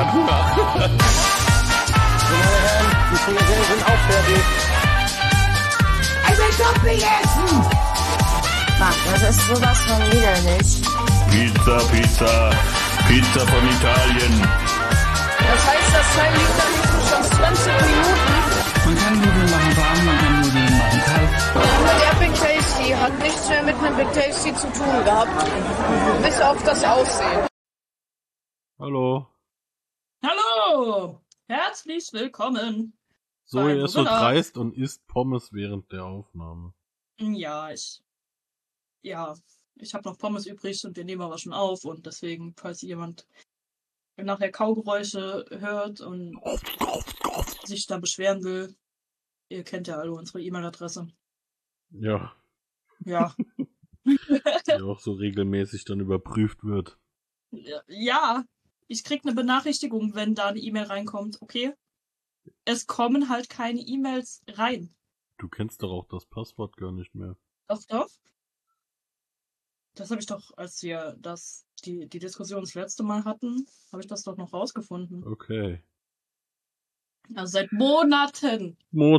hat Hunger. Meine Herren, die Frikadellen sind auch fertig. Ich will Topping essen! Mann, das ist sowas von widerlich. Pizza von Italien. Das heißt, das Teil liegt da nicht schon 20 Minuten. Man kann Nudeln machen warm, man kann Nudeln machen kalt. Der Big Tasty hat nichts mehr mit einem Big Tasty zu tun gehabt. Bis auf das Aussehen. Hallo. Hallo! Herzlich willkommen. Zoe ist so dreist und isst Pommes während der Aufnahme. Ja, ich habe noch Pommes übrig und wir nehmen aber schon auf und deswegen, falls jemand nachher Kaugeräusche hört und sich da beschweren will, ihr kennt ja alle unsere E-Mail-Adresse. Ja. Ja. Die auch so regelmäßig dann überprüft wird. Ja, ich krieg eine Benachrichtigung, wenn da eine E-Mail reinkommt, okay? Es kommen halt keine E-Mails rein. Du kennst doch auch das Passwort gar nicht mehr. Doch. Das habe ich doch, als wir die Diskussion das letzte Mal hatten, habe ich das doch noch rausgefunden. Okay. Also seit Monaten.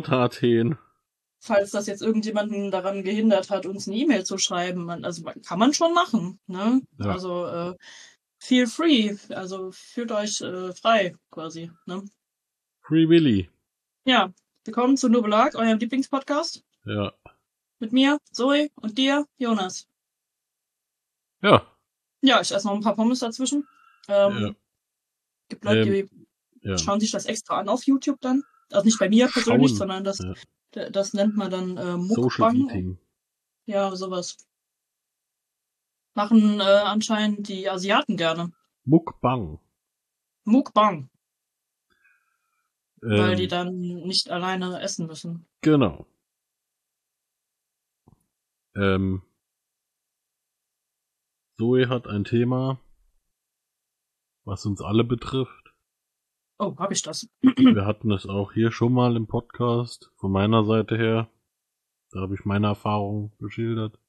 Falls das jetzt irgendjemanden daran gehindert hat, uns eine E-Mail zu schreiben. Kann man schon machen. Ne? Ja. Also feel free. Also fühlt euch frei quasi. Ne? Free Willy. Ja, willkommen zu Nubelag, eurem Lieblingspodcast. Ja. Mit mir, Zoe, und dir, Jonas. Ja. Ja, ich esse noch ein paar Pommes dazwischen. Gibt Leute, die schauen sich das extra an auf YouTube dann. Also nicht bei mir persönlich, sondern das nennt man dann Social Mukbang. Eating. Ja, sowas. Machen anscheinend die Asiaten gerne. Mukbang. Weil die dann nicht alleine essen müssen. Genau. Zoe hat ein Thema, was uns alle betrifft. Oh, hab ich das? Wir hatten es auch hier schon mal im Podcast, von meiner Seite her. Da habe ich meine Erfahrungen geschildert.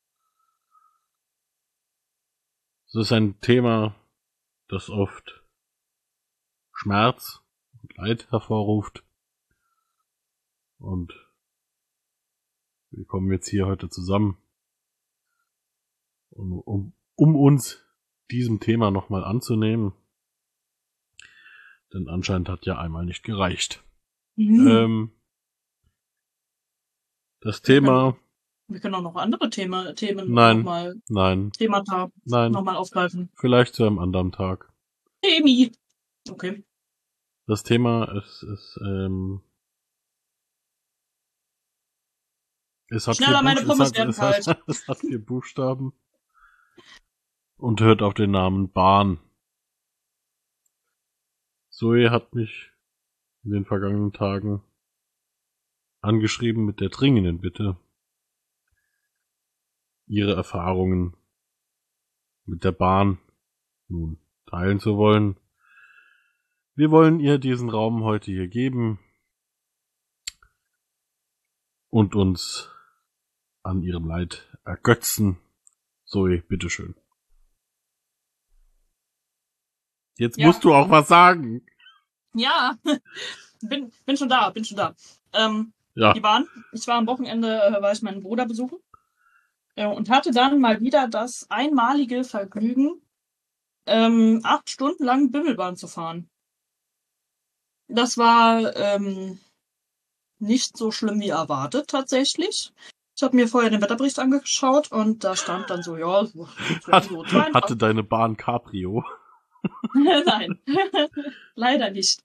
Es ist ein Thema, das oft Schmerz und Leid hervorruft. Und wir kommen jetzt hier heute zusammen, um uns diesem Thema nochmal anzunehmen. Denn anscheinend hat ja einmal nicht gereicht. Mhm. Das Thema... Wir können auch noch andere Themen nochmal aufgreifen. Vielleicht zu einem anderen Tag. Themi. Okay. Das Thema ist es hat schneller, meine Pommes werden kalt. Es hat 4 Buchstaben und hört auf den Namen Bahn. Zoe hat mich in den vergangenen Tagen angeschrieben mit der dringenden Bitte, ihre Erfahrungen mit der Bahn nun teilen zu wollen. Wir wollen ihr diesen Raum heute hier geben und uns an ihrem Leid ergötzen. Zoe, bitteschön. Jetzt musst du auch was sagen. Ja, bin schon da. Die Bahn. Ich war am Wochenende, war ich meinen Bruder besuchen und hatte dann mal wieder das einmalige Vergnügen, 8 Stunden lang Bimmelbahn zu fahren. Das war nicht so schlimm wie erwartet tatsächlich. Ich habe mir vorher den Wetterbericht angeschaut und da stand dann so, ja, so hatte deine Bahn Cabrio? Nein, leider nicht.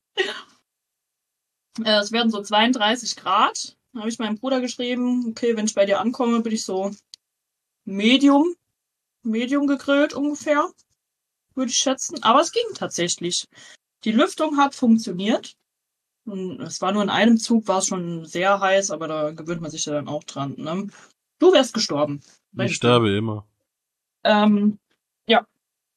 Es werden so 32 Grad. Da habe ich meinem Bruder geschrieben, okay, wenn ich bei dir ankomme, bin ich so Medium gegrillt ungefähr, würde ich schätzen. Aber es ging tatsächlich. Die Lüftung hat funktioniert. Und es war nur in einem Zug, war es schon sehr heiß, aber da gewöhnt man sich ja dann auch dran. Ne? Du wärst gestorben. Ich sterbe immer. Ja.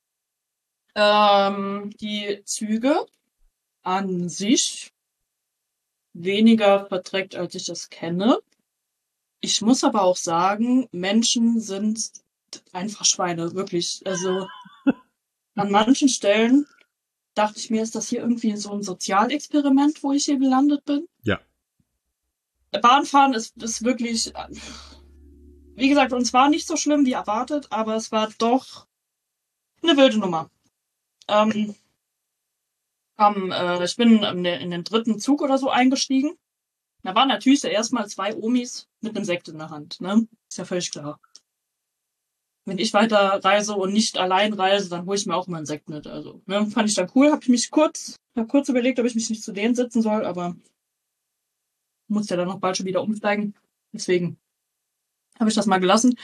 Die Züge an sich weniger verträgt, als ich das kenne. Ich muss aber auch sagen, Menschen sind einfach Schweine, wirklich. Also an manchen Stellen dachte ich mir, ist das hier irgendwie so ein Sozialexperiment, wo ich hier gelandet bin? Ja. Bahnfahren ist wirklich, wie gesagt, uns war nicht so schlimm wie erwartet, aber es war doch eine wilde Nummer. Ich bin in den 3. Zug oder so eingestiegen. Da waren natürlich erstmal 2 Omis mit einem Sekt in der Hand, ne? Ist ja völlig klar. Wenn ich weiter reise und nicht allein reise, dann hole ich mir auch mal einen Sekt mit. Also, ne, fand ich dann cool. Hab kurz überlegt, ob ich mich nicht zu denen setzen soll, aber muss ja dann noch bald schon wieder umsteigen. Deswegen habe ich das mal gelassen.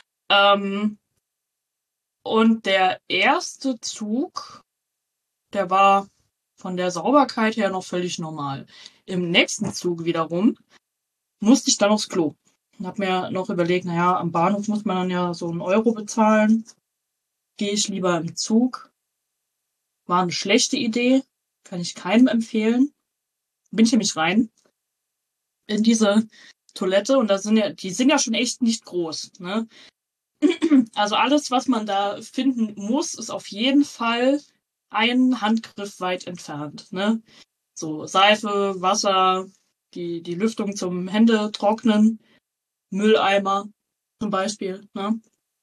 Und der erste Zug, der war von der Sauberkeit her noch völlig normal. Im nächsten Zug wiederum musste ich dann aufs Klo. Und habe mir noch überlegt, naja, am Bahnhof muss man dann ja so 1 Euro bezahlen. Gehe ich lieber im Zug. War eine schlechte Idee. Kann ich keinem empfehlen. Bin ich nämlich rein in diese Toilette und die sind ja schon echt nicht groß, ne? Also alles, was man da finden muss, ist auf jeden Fall einen Handgriff weit entfernt, ne? So Seife, Wasser, die Lüftung zum Hände trocknen, Mülleimer zum Beispiel, ne?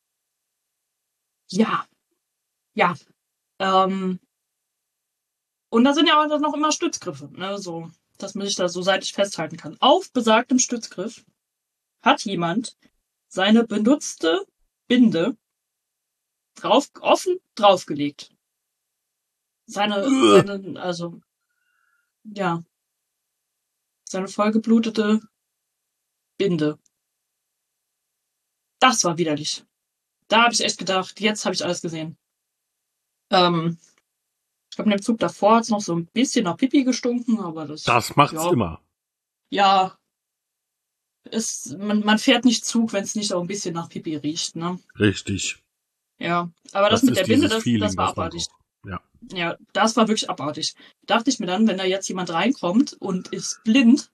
Ja. Und da sind ja auch noch immer Stützgriffe, ne? So, dass man sich da so seitlich festhalten kann. Auf besagtem Stützgriff hat jemand seine benutzte Binde offen draufgelegt. Seine vollgeblutete Binde. Das war widerlich. Da habe ich echt gedacht, jetzt habe ich alles gesehen. Ich glaube, in dem Zug davor hat es noch so ein bisschen nach Pipi gestunken, aber das macht's immer. Ja. Man fährt nicht Zug, wenn es nicht auch ein bisschen nach Pipi riecht, ne? Richtig. Ja, aber das mit der Binde, das war abartig. Ja, das war wirklich abartig. Dachte ich mir dann, wenn da jetzt jemand reinkommt und ist blind,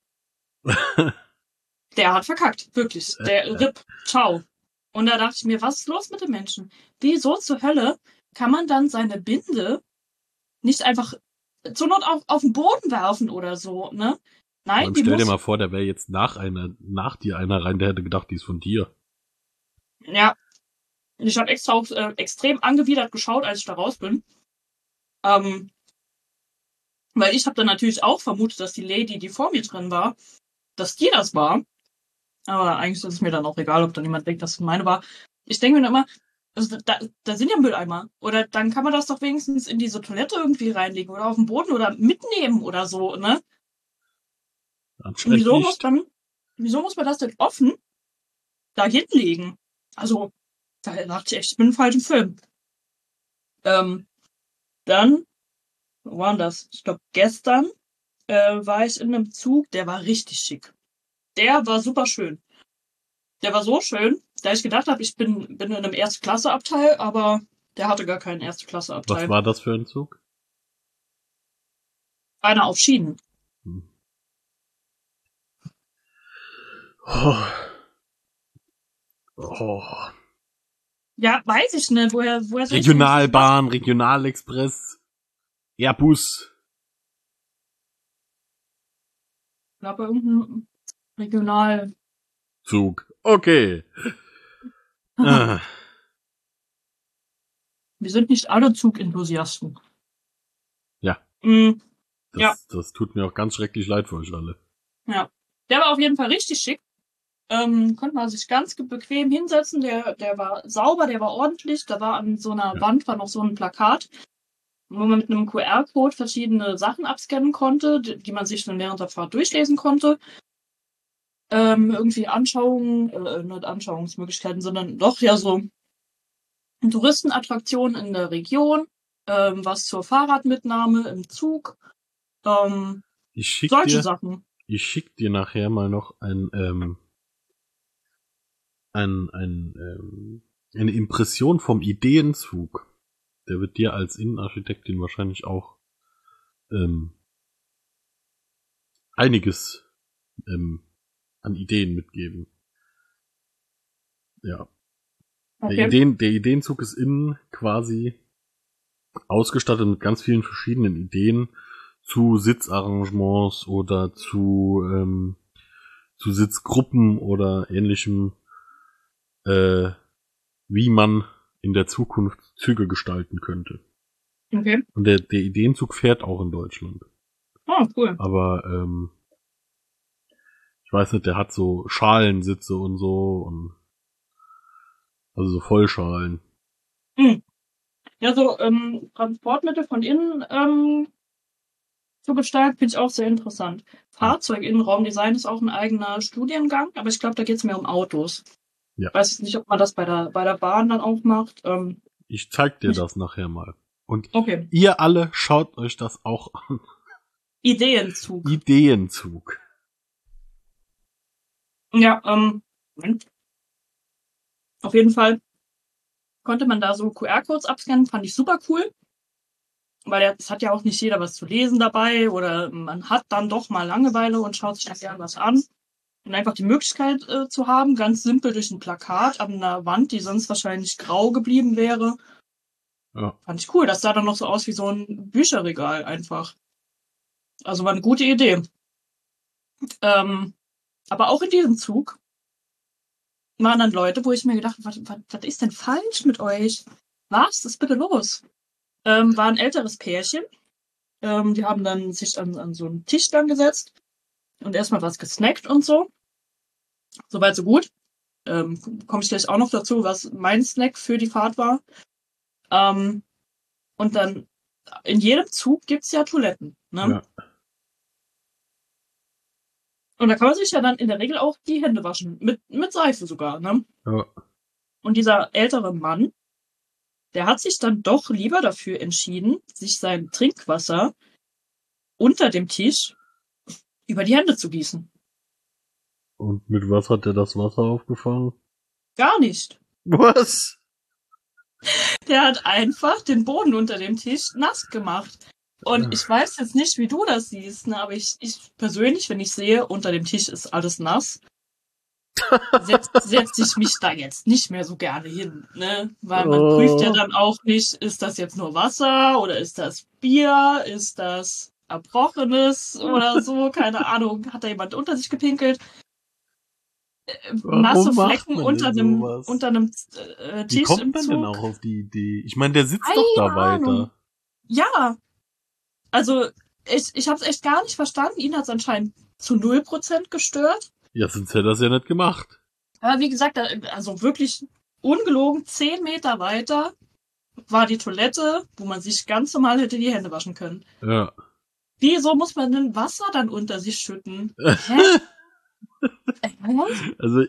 der hat verkackt, wirklich. Der RIP, ciao. Und da dachte ich mir, was ist los mit den Menschen? Wieso zur Hölle kann man dann seine Binde nicht einfach zur Not auf den Boden werfen oder so, ne? Nein, stell dir mal vor, da wäre jetzt nach dir einer rein, der hätte gedacht, die ist von dir. Ja. Ich habe extra auch extrem angewidert geschaut, als ich da raus bin. Weil ich habe dann natürlich auch vermutet, dass die Lady, die vor mir drin war, dass die das war. Aber eigentlich ist es mir dann auch egal, ob dann jemand denkt, dass es meine war. Ich denke mir dann immer, also da sind ja Mülleimer. Oder dann kann man das doch wenigstens in diese Toilette irgendwie reinlegen oder auf den Boden oder mitnehmen oder so, ne? Wieso muss man das denn offen da hinlegen? Also, da dachte ich echt, ich bin im falschen Film. Dann, wo war das? Ich glaube, gestern war ich in einem Zug, der war richtig schick. Der war super schön. Der war so schön, da ich gedacht habe, ich bin in einem Erste-Klasse-Abteil, aber der hatte gar keinen Erste-Klasse-Abteil. Was war das für ein Zug? Einer auf Schienen. Oh. Ja, weiß ich nicht. Woher Regionalbahn, Regionalexpress, Airbus. Ich glaube, irgendein Regionalzug. Okay. Wir sind nicht alle Zugenthusiasten. Ja. Das tut mir auch ganz schrecklich leid für euch alle. Ja. Der war auf jeden Fall richtig schick. Konnte man sich ganz bequem hinsetzen. Der war sauber, der war ordentlich. Da war an so einer Wand war noch so ein Plakat, wo man mit einem QR-Code verschiedene Sachen abscannen konnte, die man sich dann während der Fahrt durchlesen konnte. Irgendwie nicht Anschauungsmöglichkeiten, sondern doch ja so Touristenattraktionen in der Region, was zur Fahrradmitnahme im Zug, solche Sachen. Ich schick dir nachher mal noch eine Impression vom Ideenzug. Der wird dir als Innenarchitektin wahrscheinlich auch einiges an Ideen mitgeben. Ja. Okay. Der Ideenzug ist innen quasi ausgestattet mit ganz vielen verschiedenen Ideen zu Sitzarrangements oder zu Sitzgruppen oder ähnlichem, wie man in der Zukunft Züge gestalten könnte. Okay. Und der Ideenzug fährt auch in Deutschland. Oh, cool. Aber ich weiß nicht, der hat so Schalensitze und so und also so Vollschalen. Ja, so Transportmittel von innen zu gestalten, finde ich auch sehr interessant. Fahrzeuginnenraumdesign ist auch ein eigener Studiengang, aber ich glaube, da geht es mehr um Autos. Ja. Weiß ich nicht, ob man das bei der Bahn dann auch macht. Ich zeig dir das nachher mal. Und okay. Ihr alle schaut euch das auch an. Ideenzug. Ja, Moment. Auf jeden Fall konnte man da so QR-Codes abscannen, fand ich super cool. Weil es hat ja auch nicht jeder was zu lesen dabei oder man hat dann doch mal Langeweile und schaut sich dann gerne was an. Und einfach die Möglichkeit zu haben, ganz simpel durch ein Plakat an einer Wand, die sonst wahrscheinlich grau geblieben wäre. Ja. Fand ich cool. Das sah dann noch so aus wie so ein Bücherregal einfach. Also war eine gute Idee. Aber auch in diesem Zug waren dann Leute, wo ich mir gedacht habe, was ist denn falsch mit euch? Was ist bitte los? War ein älteres Pärchen. Die haben dann sich an so einen Tisch dann gesetzt und erstmal was gesnackt und so. Soweit so gut. Komme ich gleich auch noch dazu, was mein Snack für die Fahrt war. Und dann in jedem Zug gibt's ja Toiletten. Ne? Ja. Und da kann man sich ja dann in der Regel auch die Hände waschen. Mit Seife sogar. Ne? Ja. Und dieser ältere Mann, der hat sich dann doch lieber dafür entschieden, sich sein Trinkwasser unter dem Tisch über die Hände zu gießen. Und mit was hat er das Wasser aufgefangen? Gar nicht. Was? Der hat einfach den Boden unter dem Tisch nass gemacht. Und ich weiß jetzt nicht, wie du das siehst, ne, aber ich persönlich, wenn ich sehe, unter dem Tisch ist alles nass, setze ich mich da jetzt nicht mehr so gerne hin, ne? Weil man prüft ja dann auch nicht, ist das jetzt nur Wasser oder ist das Bier, ist das Erbrochenes oder so, keine Ahnung, hat da jemand unter sich gepinkelt? Nasse Flecken unter einem Tisch. Wie kommt im man Zug? denn auch auf die Idee? Ich meine, der sitzt doch da weiter. Ja, also ich habe es echt gar nicht verstanden. Ihn hat es anscheinend zu 0% gestört. Ja, sonst hätte er das ja nicht gemacht. Aber wie gesagt, also wirklich ungelogen 10 Meter weiter war die Toilette, wo man sich ganz normal hätte die Hände waschen können. Ja. Wieso muss man denn Wasser dann unter sich schütten? Hä? Also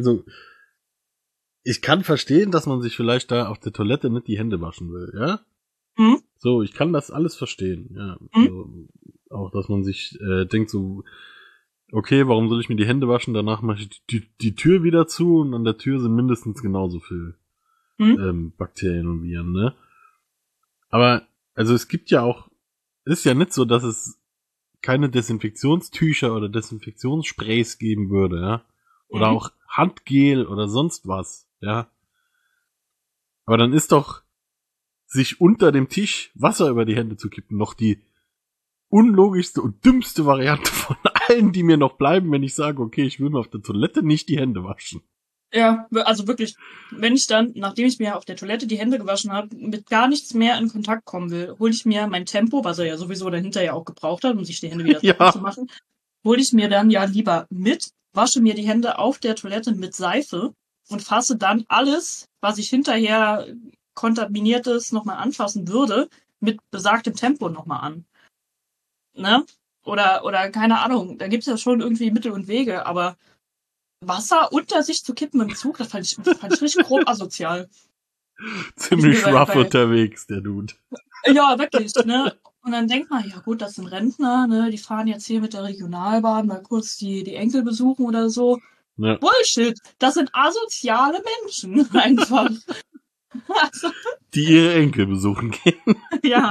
ich kann verstehen, dass man sich vielleicht da auf der Toilette nicht die Hände waschen will, ja? Hm? So, ich kann das alles verstehen, ja. So, auch, dass man sich denkt so, okay, warum soll ich mir die Hände waschen? Danach mache ich die Tür wieder zu und an der Tür sind mindestens genauso viel Bakterien und Viren, ne? Aber, also es gibt ja auch, ist ja nicht so, dass es keine Desinfektionstücher oder Desinfektionssprays geben würde, ja? Oder auch Handgel oder sonst was, ja? Aber dann ist doch sich unter dem Tisch Wasser über die Hände zu kippen noch die unlogischste und dümmste Variante von allen, die mir noch bleiben, wenn ich sage, okay, ich will mir auf der Toilette nicht die Hände waschen. Ja, also wirklich, wenn ich dann, nachdem ich mir auf der Toilette die Hände gewaschen habe, mit gar nichts mehr in Kontakt kommen will, hole ich mir mein Tempo, was er ja sowieso dahinter ja auch gebraucht hat, um sich die Hände wieder sauber zu machen, hole ich mir dann ja lieber mit, wasche mir die Hände auf der Toilette mit Seife und fasse dann alles, was ich hinterher kontaminiertes nochmal anfassen würde, mit besagtem Tempo nochmal an. Ne? Oder keine Ahnung, da gibt's ja schon irgendwie Mittel und Wege, aber Wasser unter sich zu kippen im Zug, das fand ich richtig grob asozial. Ziemlich rough unterwegs, der Dude. Ja, wirklich, ne? Und dann denkt man, ja gut, das sind Rentner, ne? Die fahren jetzt hier mit der Regionalbahn mal kurz die Enkel besuchen oder so. Ja. Bullshit! Das sind asoziale Menschen, einfach. Also, die ihre Enkel besuchen gehen. Ja.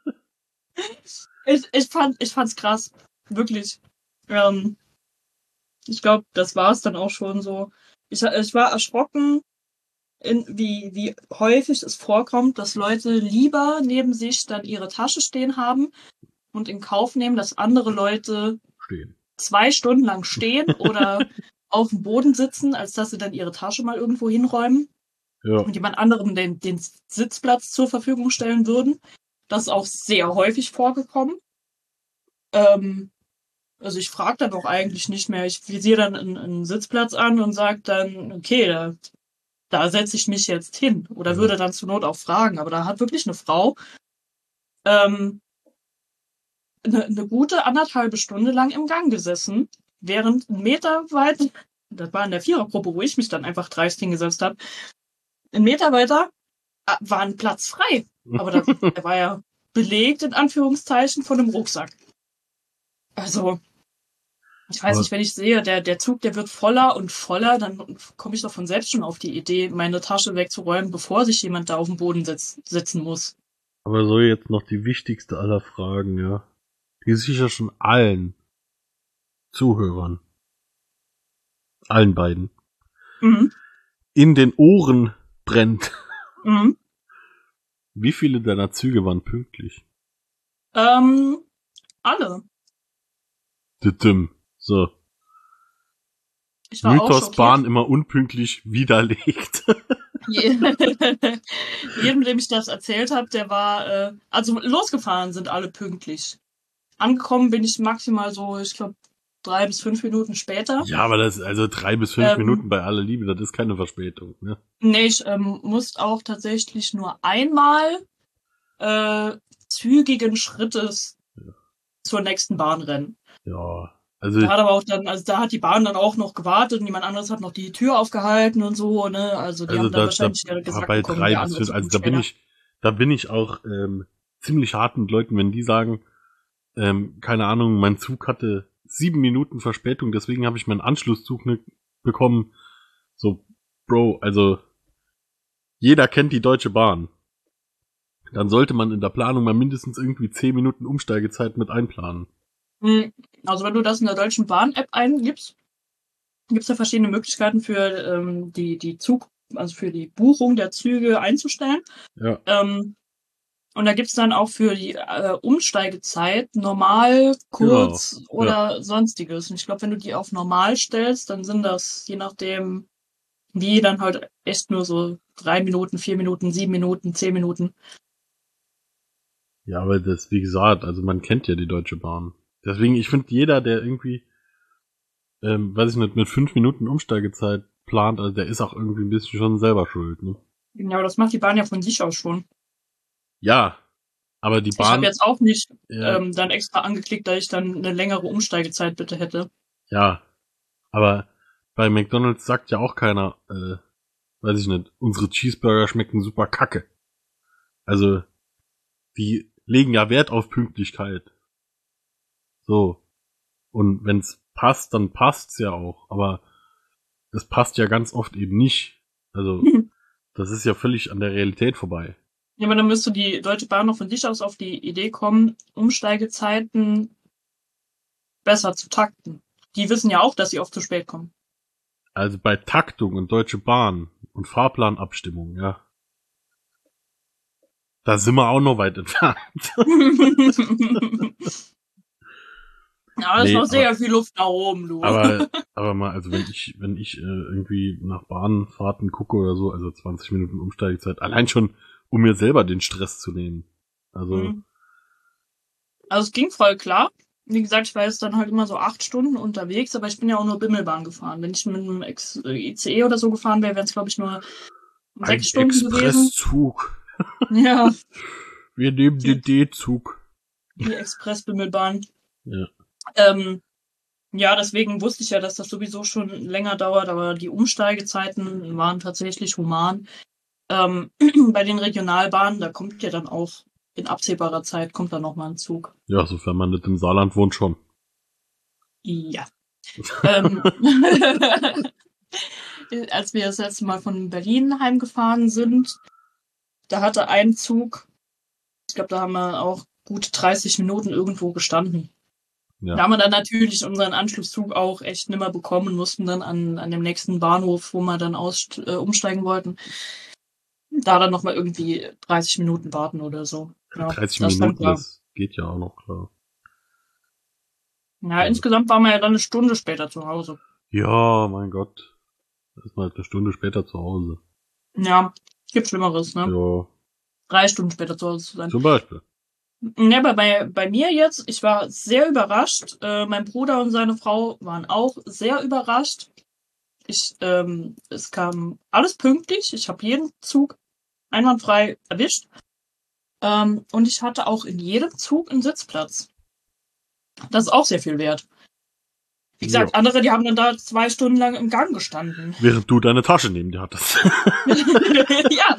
Ich fand's krass. Wirklich. Ich glaube, das war es dann auch schon so. Ich war erschrocken, wie häufig es vorkommt, dass Leute lieber neben sich dann ihre Tasche stehen haben und in Kauf nehmen, dass andere Leute 2 Stunden lang stehen oder auf dem Boden sitzen, als dass sie dann ihre Tasche mal irgendwo hinräumen und jemand anderem den Sitzplatz zur Verfügung stellen würden. Das ist auch sehr häufig vorgekommen. Also ich frage dann auch eigentlich nicht mehr. Ich visiere dann einen Sitzplatz an und sage dann, okay, da setze ich mich jetzt hin. Oder würde dann zur Not auch fragen. Aber da hat wirklich eine Frau eine gute 1,5 Stunde lang im Gang gesessen, während 1 Meter weit, das war in der Vierergruppe, wo ich mich dann einfach dreist hingesetzt habe, 1 Meter weiter war ein Platz frei. Aber der war ja belegt, in Anführungszeichen, von einem Rucksack. Also, ich weiß nicht, wenn ich sehe, der Zug, der wird voller und voller, dann komme ich doch von selbst schon auf die Idee, meine Tasche wegzuräumen, bevor sich jemand da auf dem Boden sitzen muss. Aber so jetzt noch die wichtigste aller Fragen, ja. Die sicher schon allen Zuhörern, allen beiden, in den Ohren brennt. Wie viele deiner Züge waren pünktlich? Alle. So. Ich war Mythos auch Bahn immer unpünktlich widerlegt. Jedem, dem ich das erzählt habe, der war, also losgefahren sind alle pünktlich. Angekommen bin ich maximal so, ich glaube, 3 bis 5 Minuten später. Ja, aber das, also 3 bis 5 Minuten bei aller Liebe, das ist keine Verspätung, ne? Nee, ich musste auch tatsächlich nur einmal zügigen Schrittes zur nächsten Bahn rennen. Ja, also. Da hat aber auch dann, also da hat die Bahn dann auch noch gewartet und jemand anderes hat noch die Tür aufgehalten und so, ne? Also die haben dann wahrscheinlich gesagt, bei 3 bis 5, also da bin ich auch ziemlich hart mit Leuten, wenn die sagen, keine Ahnung, mein Zug hatte 7 Minuten Verspätung, deswegen habe ich meinen Anschlusszug bekommen. So, Bro, also jeder kennt die Deutsche Bahn. Dann sollte man in der Planung mal mindestens irgendwie 10 Minuten Umsteigezeit mit einplanen. Also wenn du das in der Deutschen Bahn-App eingibst, gibt es da verschiedene Möglichkeiten für also für die Buchung der Züge einzustellen. Ja. Und da gibt's dann auch für die Umsteigezeit normal, kurz oder sonstiges. Und ich glaube, wenn du die auf normal stellst, dann sind das, je nachdem, wie, dann halt echt nur so 3 Minuten, 4 Minuten, 7 Minuten, 10 Minuten. Ja, aber das, wie gesagt, also man kennt ja die Deutsche Bahn. Deswegen, ich finde, jeder, der irgendwie, weiß ich nicht, mit 5 Minuten Umsteigezeit plant, also der ist auch irgendwie ein bisschen schon selber schuld, ne? Ja, aber das macht die Bahn ja von sich aus schon. Ja, aber die Bahn... Ich habe jetzt auch nicht dann extra angeklickt, dass ich dann eine längere Umsteigezeit bitte hätte. Ja, aber bei McDonald's sagt ja auch keiner, weiß ich nicht, unsere Cheeseburger schmecken super kacke. Also, die legen ja Wert auf Pünktlichkeit. So. Und wenn's passt, dann passt's ja auch. Aber das passt ja ganz oft eben nicht. Also, das ist ja völlig an der Realität vorbei. Ja, aber dann müsste die Deutsche Bahn noch von sich aus auf die Idee kommen, Umsteigezeiten besser zu takten. Die wissen ja auch, dass sie oft zu spät kommen. Also bei Taktung und Deutsche Bahn und Fahrplanabstimmung, ja. Da sind wir auch noch weit entfernt. Ja, das ist noch sehr viel Luft nach oben, du. Aber mal, also wenn ich irgendwie nach Bahnfahrten gucke oder so, also 20 Minuten Umsteigezeit, allein schon, um mir selber den Stress zu nehmen. Also es ging voll klar. Wie gesagt, ich war jetzt dann halt immer so 8 Stunden unterwegs, aber ich bin ja auch nur Bimmelbahn gefahren. Wenn ich mit einem ICE oder so gefahren wäre, wären es, glaube ich, nur 6 Stunden gewesen. Expresszug. Ja. Wir nehmen den D-Zug. Die Express-Bimmelbahn. Ja. Ja, deswegen wusste ich ja, dass das sowieso schon länger dauert, aber die Umsteigezeiten waren tatsächlich human. Bei den Regionalbahnen, da kommt ja dann auch in absehbarer Zeit kommt dann noch mal ein Zug. Ja, sofern man nicht im Saarland wohnt, schon. Ja. Als wir das letzte Mal von Berlin heimgefahren sind, da hatte ein Zug, ich glaube, da haben wir auch gut 30 Minuten irgendwo gestanden. Da haben wir dann natürlich unseren Anschlusszug auch echt nimmer bekommen, mussten dann an dem nächsten Bahnhof, wo wir dann umsteigen wollten, da dann nochmal irgendwie 30 Minuten warten oder so. Ja, 30 Minuten, das geht ja auch noch, klar. Ja, insgesamt waren wir ja dann eine Stunde später zu Hause. Ja, mein Gott. Da ist man halt eine Stunde später zu Hause. Ja, gibt Schlimmeres, ne? Ja. 3 Stunden später zu Hause zu sein. Zum Beispiel. Ja, aber bei mir jetzt, ich war sehr überrascht. Mein Bruder und seine Frau waren auch sehr überrascht. Es kam alles pünktlich. Ich habe jeden Zug einwandfrei erwischt. Und ich hatte auch in jedem Zug einen Sitzplatz. Das ist auch sehr viel wert. Wie gesagt, andere, die haben dann da 2 Stunden lang im Gang gestanden. Während du deine Tasche neben dir hattest. Ja.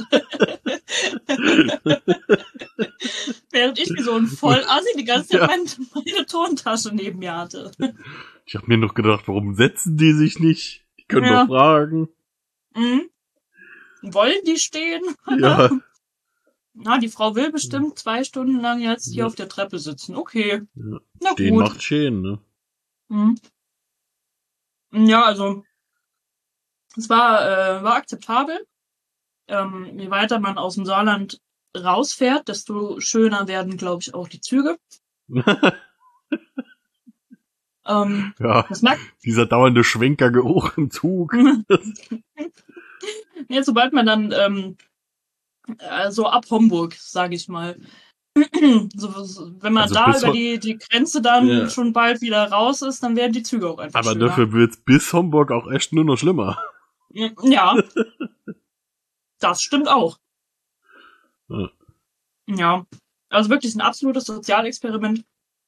Während ich wie so ein Vollassi die ganze Zeit meine Turntasche neben mir hatte. Ich habe mir noch gedacht, warum setzen die sich nicht? Die können doch fragen. Mhm. Wollen die stehen? Ja. Na, die Frau will bestimmt 2 Stunden lang jetzt hier auf der Treppe sitzen. Okay. Ja. Na Stehen gut. macht schön, ne? Mhm. Ja, also es war akzeptabel. Je weiter man aus dem Saarland rausfährt, desto schöner werden, glaube ich, auch die Züge. Ja, dieser dauernde Schwenkergeruch im Zug. Ja, sobald man dann so ab Homburg, sage ich mal, wenn man da über die Grenze dann schon bald wieder raus ist, dann werden die Züge auch einfach aber schöner. Dafür wird's bis Homburg auch echt nur noch schlimmer. Ja, das stimmt auch. Ja, also wirklich ein absolutes Sozialexperiment.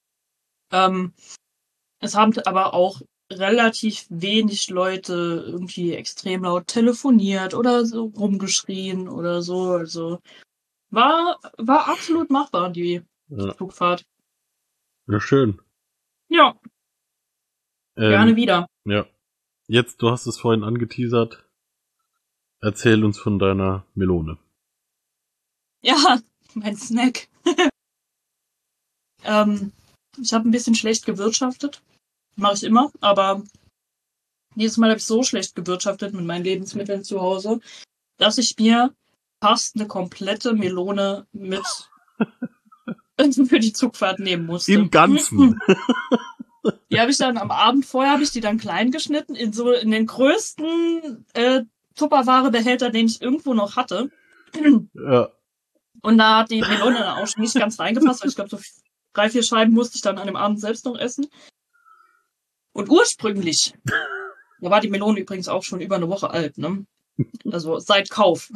Es haben aber auch relativ wenig Leute irgendwie extrem laut telefoniert oder so rumgeschrien oder so. Also war absolut machbar, die Zugfahrt. Ja, schön. Ja. Gerne wieder. Ja. Jetzt, du hast es vorhin angeteasert. Erzähl uns von deiner Melone. Ja, mein Snack. Ich habe ein bisschen schlecht gewirtschaftet. Mache ich immer, aber dieses Mal habe ich so schlecht gewirtschaftet mit meinen Lebensmitteln zu Hause, dass ich mir fast eine komplette Melone mit für die Zugfahrt nehmen musste. Im Ganzen. Die habe ich dann am Abend vorher, habe ich die dann klein geschnitten, in den größten Tupperware-Behälter, den ich irgendwo noch hatte. Ja. Und da hat die Melone dann auch nicht ganz reingepasst, weil ich glaube, so 3, 4 Scheiben musste ich dann an dem Abend selbst noch essen. Und ursprünglich, da war die Melone übrigens auch schon über eine Woche alt, ne? Also seit Kauf.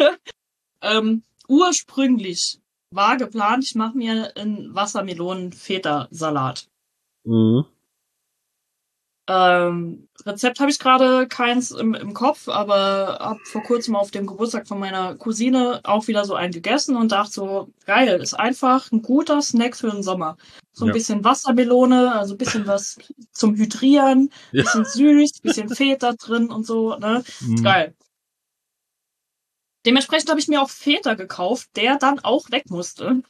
Ursprünglich war geplant, ich mache mir einen Wassermelonen-Feta-Salat. Mhm. Rezept habe ich gerade keins im Kopf, aber habe vor kurzem auf dem Geburtstag von meiner Cousine auch wieder so einen gegessen und dachte so, geil, ist einfach ein guter Snack für den Sommer. So ein bisschen Wassermelone, also ein bisschen was zum Hydrieren, bisschen süß, bisschen Feta drin und so, ne? Geil. Dementsprechend habe ich mir auch Feta gekauft, der dann auch weg musste.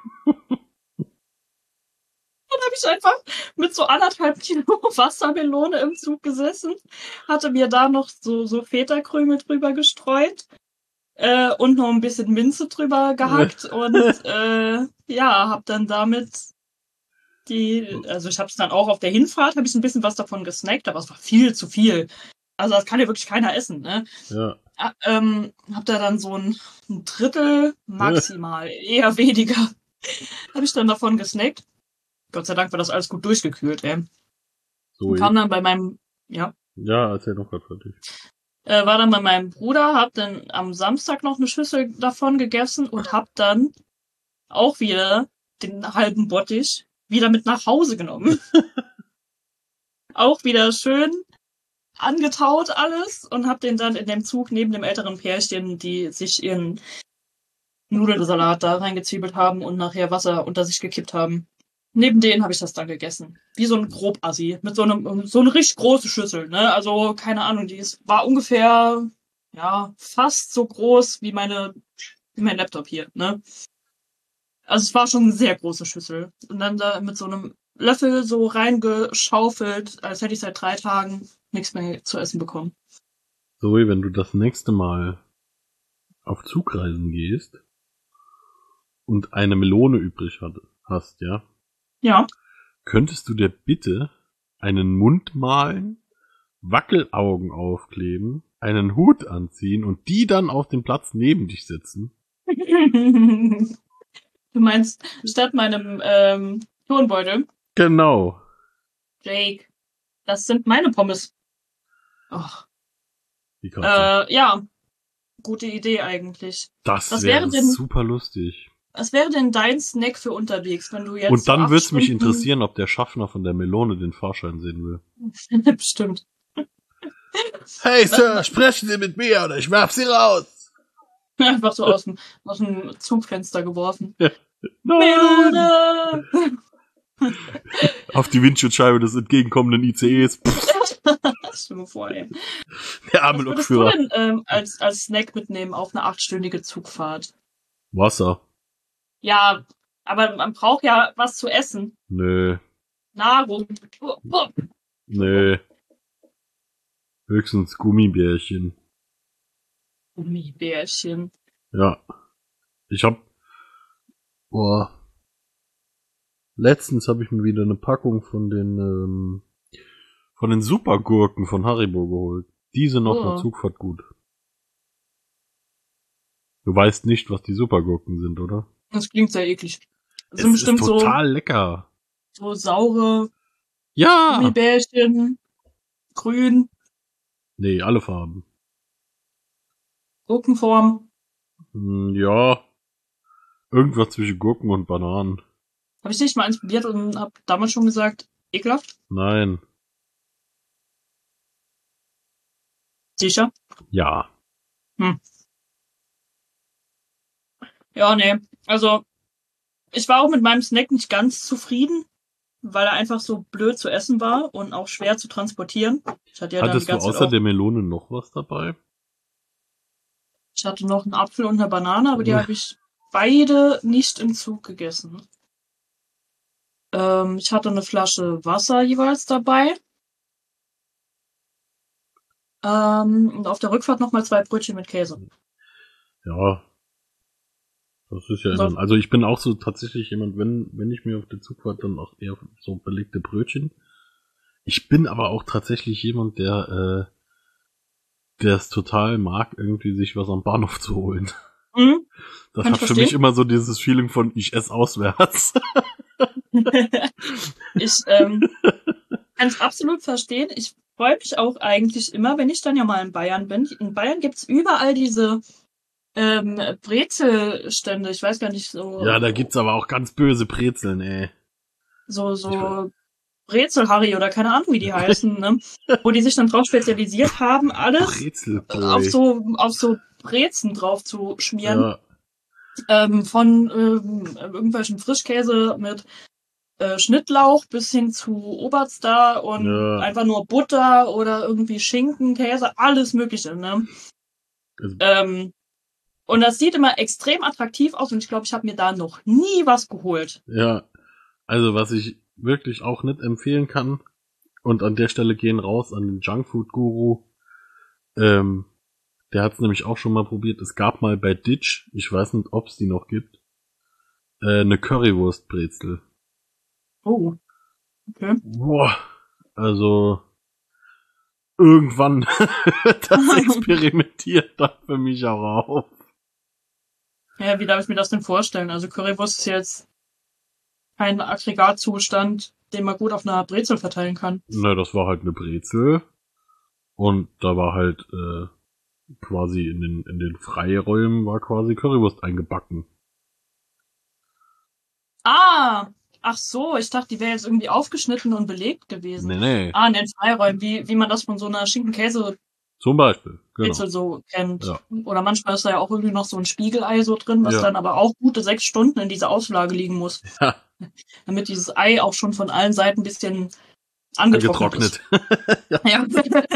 Dann habe ich einfach mit so 1,5 Kilo Wassermelone im Zug gesessen, hatte mir da noch so Feta-Krümel drüber gestreut und noch ein bisschen Minze drüber gehackt und habe dann damit also ich habe es dann auch auf der Hinfahrt, habe ich ein bisschen was davon gesnackt, aber es war viel zu viel. Also das kann ja wirklich keiner essen, ne? Ja. Hab da dann so ein Drittel maximal, eher weniger, habe ich dann davon gesnackt. Gott sei Dank war das alles gut durchgekühlt, ey. So und kam dann bei meinem, Ja, erzähl noch gerade fertig. War dann bei meinem Bruder, hab dann am Samstag noch eine Schüssel davon gegessen und hab dann auch wieder den halben Bottich wieder mit nach Hause genommen. Auch wieder schön angetaut alles und hab den dann in dem Zug neben dem älteren Pärchen, die sich ihren Nudelsalat da reingezwiebelt haben und nachher Wasser unter sich gekippt haben. Neben denen habe ich das dann gegessen. Wie so ein Grobassi. Mit so eine richtig große Schüssel, ne? Also, keine Ahnung, war ungefähr, fast so groß wie mein Laptop hier, ne? Also, es war schon eine sehr große Schüssel. Und dann da mit so einem Löffel so reingeschaufelt, als hätte ich seit 3 Tagen nichts mehr zu essen bekommen. Zoe, wenn du das nächste Mal auf Zugreisen gehst und eine Melone übrig hast, ja? Ja. Könntest du dir bitte einen Mund malen, Wackelaugen aufkleben, einen Hut anziehen und die dann auf den Platz neben dich setzen? Du meinst, statt meinem Turnbeutel? Genau. Jake, das sind meine Pommes. Ach. Wie krass. Ja, gute Idee eigentlich. Das wäre super lustig. Was wäre denn dein Snack für unterwegs, wenn du jetzt... Und dann würde es mich interessieren, ob der Schaffner von der Melone den Fahrschein sehen will. Bestimmt. Hey Sir, sprechen Sie mit mir oder ich werf Sie raus. Einfach so aus dem Zugfenster geworfen. Ja. Melone! Auf die Windschutzscheibe des entgegenkommenden ICEs. Stell mir vor, ey. Der arme Lokführer. Was würdest du denn als Snack mitnehmen auf eine 8-stündige Zugfahrt? Wasser. Ja, aber man braucht ja was zu essen. Nö. Nahrung. Nö. Höchstens Gummibärchen. Gummibärchen. Ja. Letztens habe ich mir wieder eine Packung von den Supergurken von Haribo geholt. Die sind auf einer Zugfahrt gut. Du weißt nicht, was die Supergurken sind, oder? Das klingt sehr eklig. Das Es sind ist bestimmt total lecker. So saure Ja! Gummibärchen. Grün. Nee, alle Farben. Gurkenform. Ja. Irgendwas zwischen Gurken und Bananen. Habe ich nicht mal eins probiert und habe damals schon gesagt, ekelhaft? Nein. Sicher? Ja. Ja, nee. Also, ich war auch mit meinem Snack nicht ganz zufrieden, weil er einfach so blöd zu essen war und auch schwer zu transportieren. Ich hatte ja Hattest dann die du ganze außer Zeit der Melone noch was dabei? Ich hatte noch einen Apfel und eine Banane, aber die habe ich beide nicht im Zug gegessen. Ich hatte eine Flasche Wasser jeweils dabei. Und auf der Rückfahrt nochmal 2 Brötchen mit Käse. Ja. Das ist ja dann, also ich bin auch so tatsächlich jemand, wenn ich mir auf der Zugfahrt dann auch eher so belegte Brötchen. Ich bin aber auch tatsächlich jemand, der es total mag, irgendwie sich was am Bahnhof zu holen. Mhm. Das hat für mich immer so dieses Feeling von, ich esse auswärts. Ich kann es absolut verstehen. Ich freue mich auch eigentlich immer, wenn ich dann ja mal in Bayern bin. In Bayern gibt's überall diese Brezelstände. Ich weiß gar nicht so. Ja, da gibt's aber auch ganz böse Brezeln, ey. So Brezel-Harry oder keine Ahnung, wie die heißen, ne? Wo die sich dann drauf spezialisiert haben, alles auf so Brezen drauf zu schmieren. Ja. Von irgendwelchen Frischkäse mit Schnittlauch bis hin zu Oberstar und einfach nur Butter oder irgendwie Schinken, Käse, alles Mögliche, ne? Und das sieht immer extrem attraktiv aus und ich glaube, ich habe mir da noch nie was geholt. Ja, also was ich wirklich auch nicht empfehlen kann und an der Stelle gehen raus an den Junkfood-Guru, der hat es nämlich auch schon mal probiert. Es gab mal bei Ditch, ich weiß nicht, ob es die noch gibt, eine Currywurstbrezel. Oh, okay. Boah, also irgendwann wird das experimentiert dann für mich auch auf. Ja, wie darf ich mir das denn vorstellen? Also Currywurst ist jetzt kein Aggregatzustand, den man gut auf einer Brezel verteilen kann. Na, das war halt eine Brezel und da war halt quasi in den Freiräumen war quasi Currywurst eingebacken. Ach so, ich dachte, die wäre jetzt irgendwie aufgeschnitten und belegt gewesen. Nee. In den Freiräumen, wie man das von so einer Schinken-Käse zum Beispiel, genau. So kennt. Ja. Oder manchmal ist da ja auch irgendwie noch so ein Spiegelei so drin, was dann aber auch gute 6 Stunden in dieser Auslage liegen muss. Ja. Damit dieses Ei auch schon von allen Seiten ein bisschen angetrocknet ist. Ja.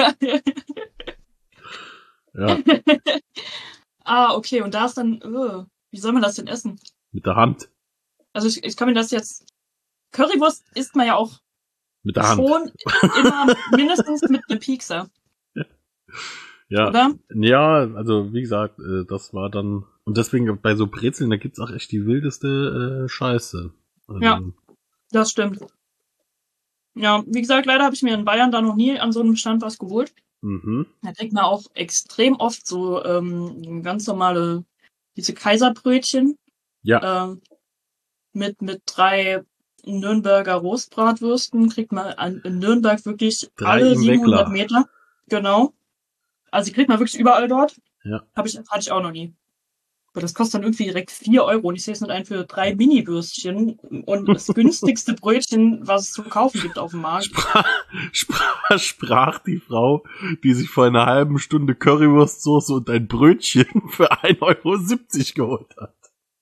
Ja. Okay, und da ist dann, wie soll man das denn essen? Mit der Hand. Also ich kann mir das jetzt Currywurst isst man ja auch mit der Hand. Schon immer mindestens mit einem Piekser. Ja. Oder? Ja, also wie gesagt, das war dann. Und deswegen bei so Brezeln, da gibt's auch echt die wildeste Scheiße. Also, ja, das stimmt. Ja, wie gesagt, leider habe ich mir in Bayern da noch nie an so einem Stand was geholt. Da kriegt man auch extrem oft so ganz normale, diese Kaiserbrötchen. Ja. Mit 3 Nürnberger Rostbratwürsten kriegt man in Nürnberg wirklich 3 alle im 700 Weckler. Meter. Genau. Also die kriegt man wirklich überall dort. Ja. Hatte ich auch noch nie. Aber das kostet dann irgendwie direkt 4 Euro. Und ich sehe es nicht ein für 3 Mini-Würstchen und das günstigste Brötchen, was es zu kaufen gibt auf dem Markt. Sprach die Frau, die sich vor einer halben Stunde Currywurstsoße und ein Brötchen für 1,70 Euro geholt hat.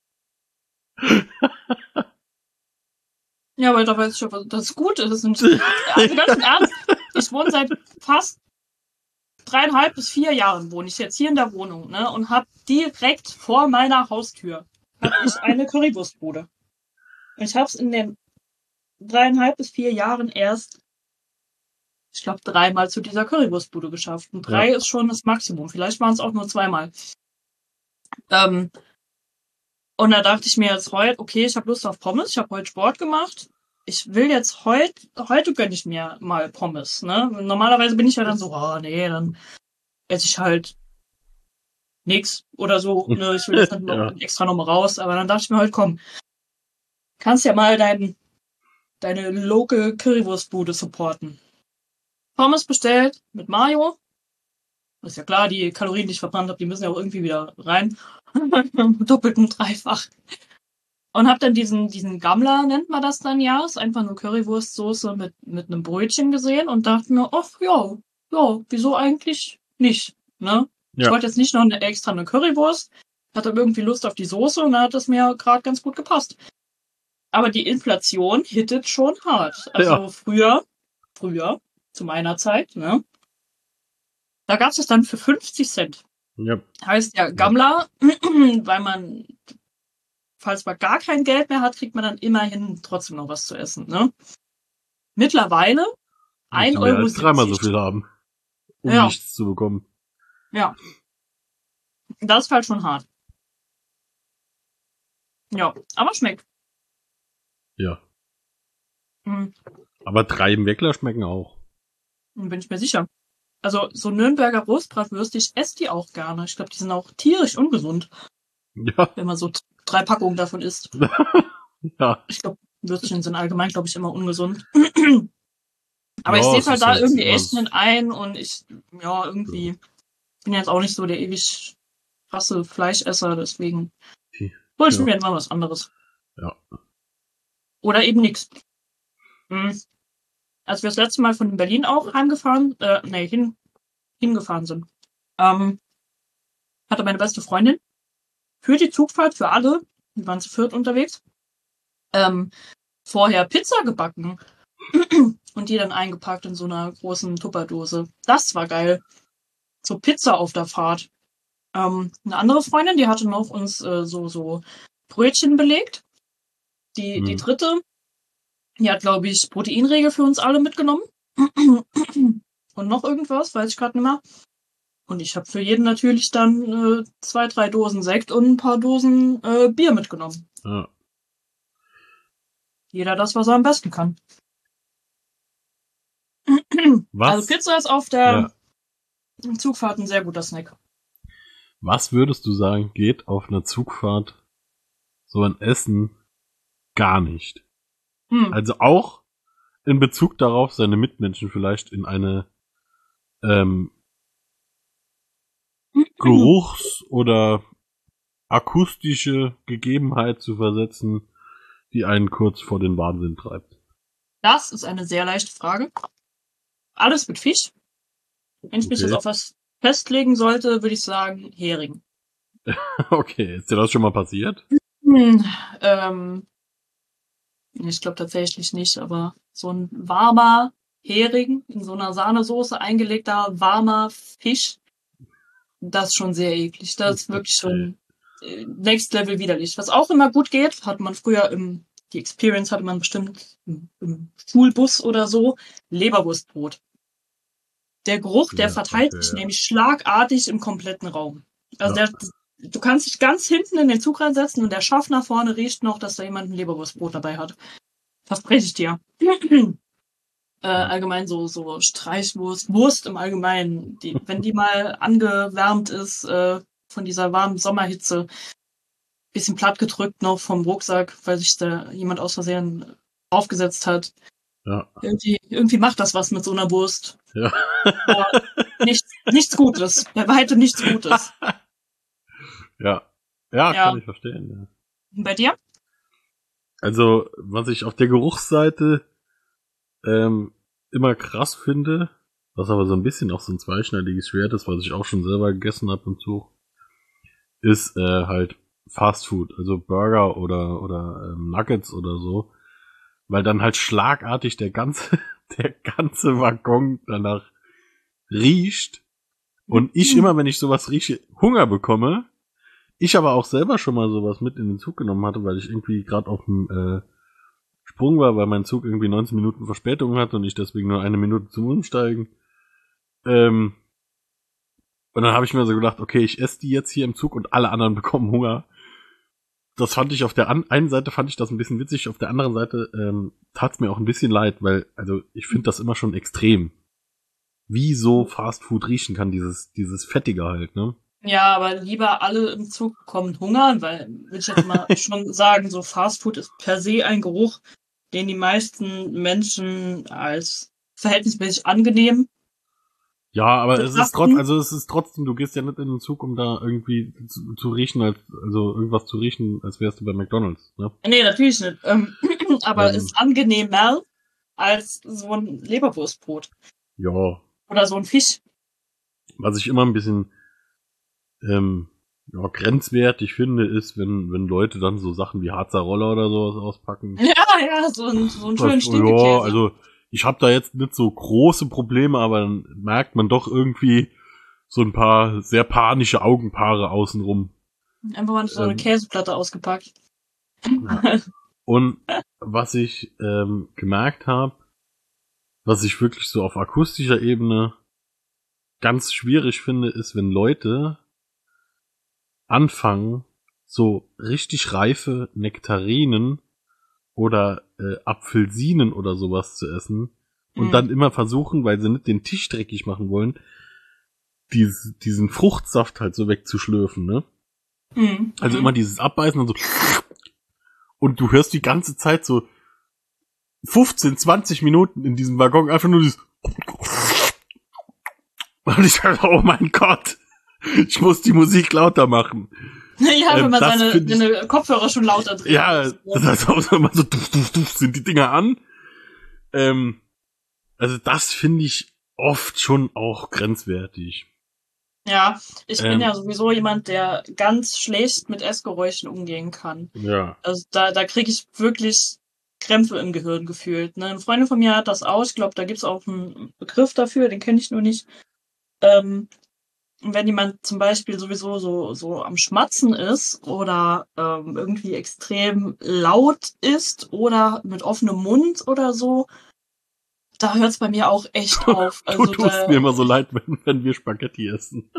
Ja, aber da weiß ich aber, das ist gut. Das ist also ganz im Ernst, ich wohne seit fast 3,5 bis 4 Jahren wohne ich jetzt hier in der Wohnung, ne, und habe direkt vor meiner Haustür eine Currywurstbude. Und ich habe es in den 3,5 bis 4 Jahren erst, ich glaube, 3-mal zu dieser Currywurstbude geschafft. Und 3 ist schon das Maximum. Vielleicht waren es auch nur 2-mal. Und da dachte ich mir jetzt heute, okay, ich habe Lust auf Pommes, ich habe heute Sport gemacht. Ich will jetzt heute gönne ich mir mal Pommes, ne? Normalerweise bin ich ja dann so, nee, dann esse ich halt nix oder so, ne? Ich will jetzt nicht noch extra nochmal raus, aber dann dachte ich mir heute, komm, kannst ja mal deine Local Currywurstbude supporten. Pommes bestellt mit Mayo. Ist ja klar, die Kalorien, die ich verbrannt habe, die müssen ja auch irgendwie wieder rein. Doppelt und dreifach. Und hab dann diesen Gammler, nennt man das dann ja, ist einfach nur Currywurstsoße mit einem Brötchen gesehen und dachte mir, ach ja, wieso eigentlich nicht, ne? Ja. Ich wollte jetzt nicht noch extra eine Currywurst, hatte irgendwie Lust auf die Soße und da hat es mir gerade ganz gut gepasst. Aber die Inflation hittet schon hart. Also früher, zu meiner Zeit, ne? Da gab es dann für 50 Cent. Ja. Heißt ja Gammler, weil man, falls man gar kein Geld mehr hat, kriegt man dann immerhin trotzdem noch was zu essen, ne? Mittlerweile 1,70 Euro. 3-mal so viel haben, um nichts zu bekommen. Ja. Das ist halt schon hart. Ja, aber schmeckt. Ja. Aber 3 im Weckler schmecken auch. Bin ich mir sicher. Also so Nürnberger Rostbratwürste, ich esse die auch gerne. Ich glaube, die sind auch tierisch ungesund. Ja. Wenn man so 3 Packungen davon isst. Ja. Ich glaube, Würstchen sind allgemein, glaube ich, immer ungesund. Aber ich sehe halt da irgendwie echt nicht ein und ich, irgendwie bin jetzt auch nicht so der ewig krasse Fleischesser, deswegen hol ich mir jetzt mal was anderes. Ja. Oder eben nichts. Als wir das letzte Mal von Berlin auch hingefahren sind, hatte meine beste Freundin für die Zugfahrt, für alle, wir waren zu 4 unterwegs, vorher Pizza gebacken und die dann eingepackt in so einer großen Tupperdose. Das war geil. So Pizza auf der Fahrt. Eine andere Freundin, die hatte noch uns so Brötchen belegt. Die dritte, die hat, glaube ich, Proteinriegel für uns alle mitgenommen. Und noch irgendwas, weiß ich gerade nicht mehr. Und ich habe für jeden natürlich dann 2, 3 Dosen Sekt und ein paar Dosen Bier mitgenommen. Ja. Jeder das, was er am besten kann. Was? Also Pizza ist auf der Zugfahrt ein sehr guter Snack. Was würdest du sagen, geht auf einer Zugfahrt so ein Essen gar nicht? Also auch in Bezug darauf, seine Mitmenschen vielleicht in eine Geruchs- oder akustische Gegebenheit zu versetzen, die einen kurz vor den Wahnsinn treibt. Das ist eine sehr leichte Frage. Alles mit Fisch. Wenn ich mich jetzt auf was festlegen sollte, würde ich sagen Hering. Okay, ist dir das schon mal passiert? Ich glaube tatsächlich nicht, aber so ein warmer Hering in so einer Sahnesoße eingelegter warmer Fisch, das ist schon sehr eklig. Das ist wirklich schon Next Level widerlich. Was auch immer gut geht, hat man früher im die Experience hatte man bestimmt im Schulbus oder so, Leberwurstbrot. Der Geruch, der verteilt sich nämlich schlagartig im kompletten Raum. Also du kannst dich ganz hinten in den Zug reinsetzen und der Schaffner vorne riecht noch, dass da jemand ein Leberwurstbrot dabei hat. Verspreche ich dir. Allgemein so Streichwurst, Wurst im Allgemeinen, wenn die mal angewärmt ist von dieser warmen Sommerhitze, bisschen platt gedrückt noch vom Rucksack, weil sich da jemand aus Versehen aufgesetzt hat. Ja. Irgendwie macht das was mit so einer Wurst. Ja. Aber nichts Gutes. Bei weitem nichts Gutes. Ja, kann ich verstehen. Ja. Und bei dir? Also, was ich auf der Geruchsseite immer krass finde, was aber so ein bisschen auch so ein zweischneidiges Schwert ist, was ich auch schon selber gegessen habe im Zug, ist halt Fast Food, also Burger oder Nuggets oder so, weil dann halt schlagartig der ganze Waggon danach riecht und ich immer, wenn ich sowas rieche, Hunger bekomme. Ich aber auch selber schon mal sowas mit in den Zug genommen hatte, weil ich irgendwie gerade auf dem Sprung war, weil mein Zug irgendwie 19 Minuten Verspätung hatte und ich deswegen nur 1 Minute zum Umsteigen. Und dann habe ich mir so gedacht, okay, ich esse die jetzt hier im Zug und alle anderen bekommen Hunger. Das fand ich auf der einen Seite fand ich das ein bisschen witzig, auf der anderen Seite tat's mir auch ein bisschen leid, weil, also ich finde das immer schon extrem, wie so Fast Food riechen kann, dieses Fettige halt, ne? Ja, aber lieber alle im Zug bekommen Hunger, weil, will ich jetzt mal schon sagen, so Fast Food ist per se ein Geruch, den die meisten Menschen als verhältnismäßig angenehm. Ja, aber es ist trotzdem, du gehst ja nicht in den Zug, um da irgendwie zu riechen, also irgendwas zu riechen, als wärst du bei McDonald's, ne? Nee, natürlich nicht. Aber ist angenehmer als so ein Leberwurstbrot. Ja. Oder so ein Fisch. Was ich immer ein bisschen grenzwertig finde, ist, wenn Leute dann so Sachen wie Harzer Roller oder sowas auspacken. Ja, so einen schönen Stinkekäse. Ja, also ich habe da jetzt nicht so große Probleme, aber dann merkt man doch irgendwie so ein paar sehr panische Augenpaare außenrum. Einfach mal so eine Käseplatte ausgepackt. Ja. Und was ich gemerkt habe, was ich wirklich so auf akustischer Ebene ganz schwierig finde, ist, wenn Leute anfangen, so richtig reife Nektarinen oder Apfelsinen oder sowas zu essen und dann immer versuchen, weil sie nicht den Tisch dreckig machen wollen, diesen Fruchtsaft halt so wegzuschlürfen, ne? Also immer dieses Abbeißen und so. Und du hörst die ganze Zeit so 15, 20 Minuten in diesem Waggon einfach nur dieses und ich dachte, oh mein Gott, ich muss die Musik lauter machen. Ja, wenn man seine Kopfhörer schon lauter dreht. Ja, das heißt auch immer so sind die Dinger an. Also das finde ich oft schon auch grenzwertig. Ja, ich bin ja sowieso jemand, der ganz schlecht mit Essgeräuschen umgehen kann. Ja. Also da kriege ich wirklich Krämpfe im Gehirn gefühlt. Ne? Eine Freundin von mir hat das auch. Ich glaube, da gibt's auch einen Begriff dafür, den kenne ich nur nicht. Wenn jemand zum Beispiel sowieso so am Schmatzen ist oder irgendwie extrem laut ist oder mit offenem Mund oder so, da hört's bei mir auch echt auf. Also du tust mir immer so leid, wenn wir Spaghetti essen.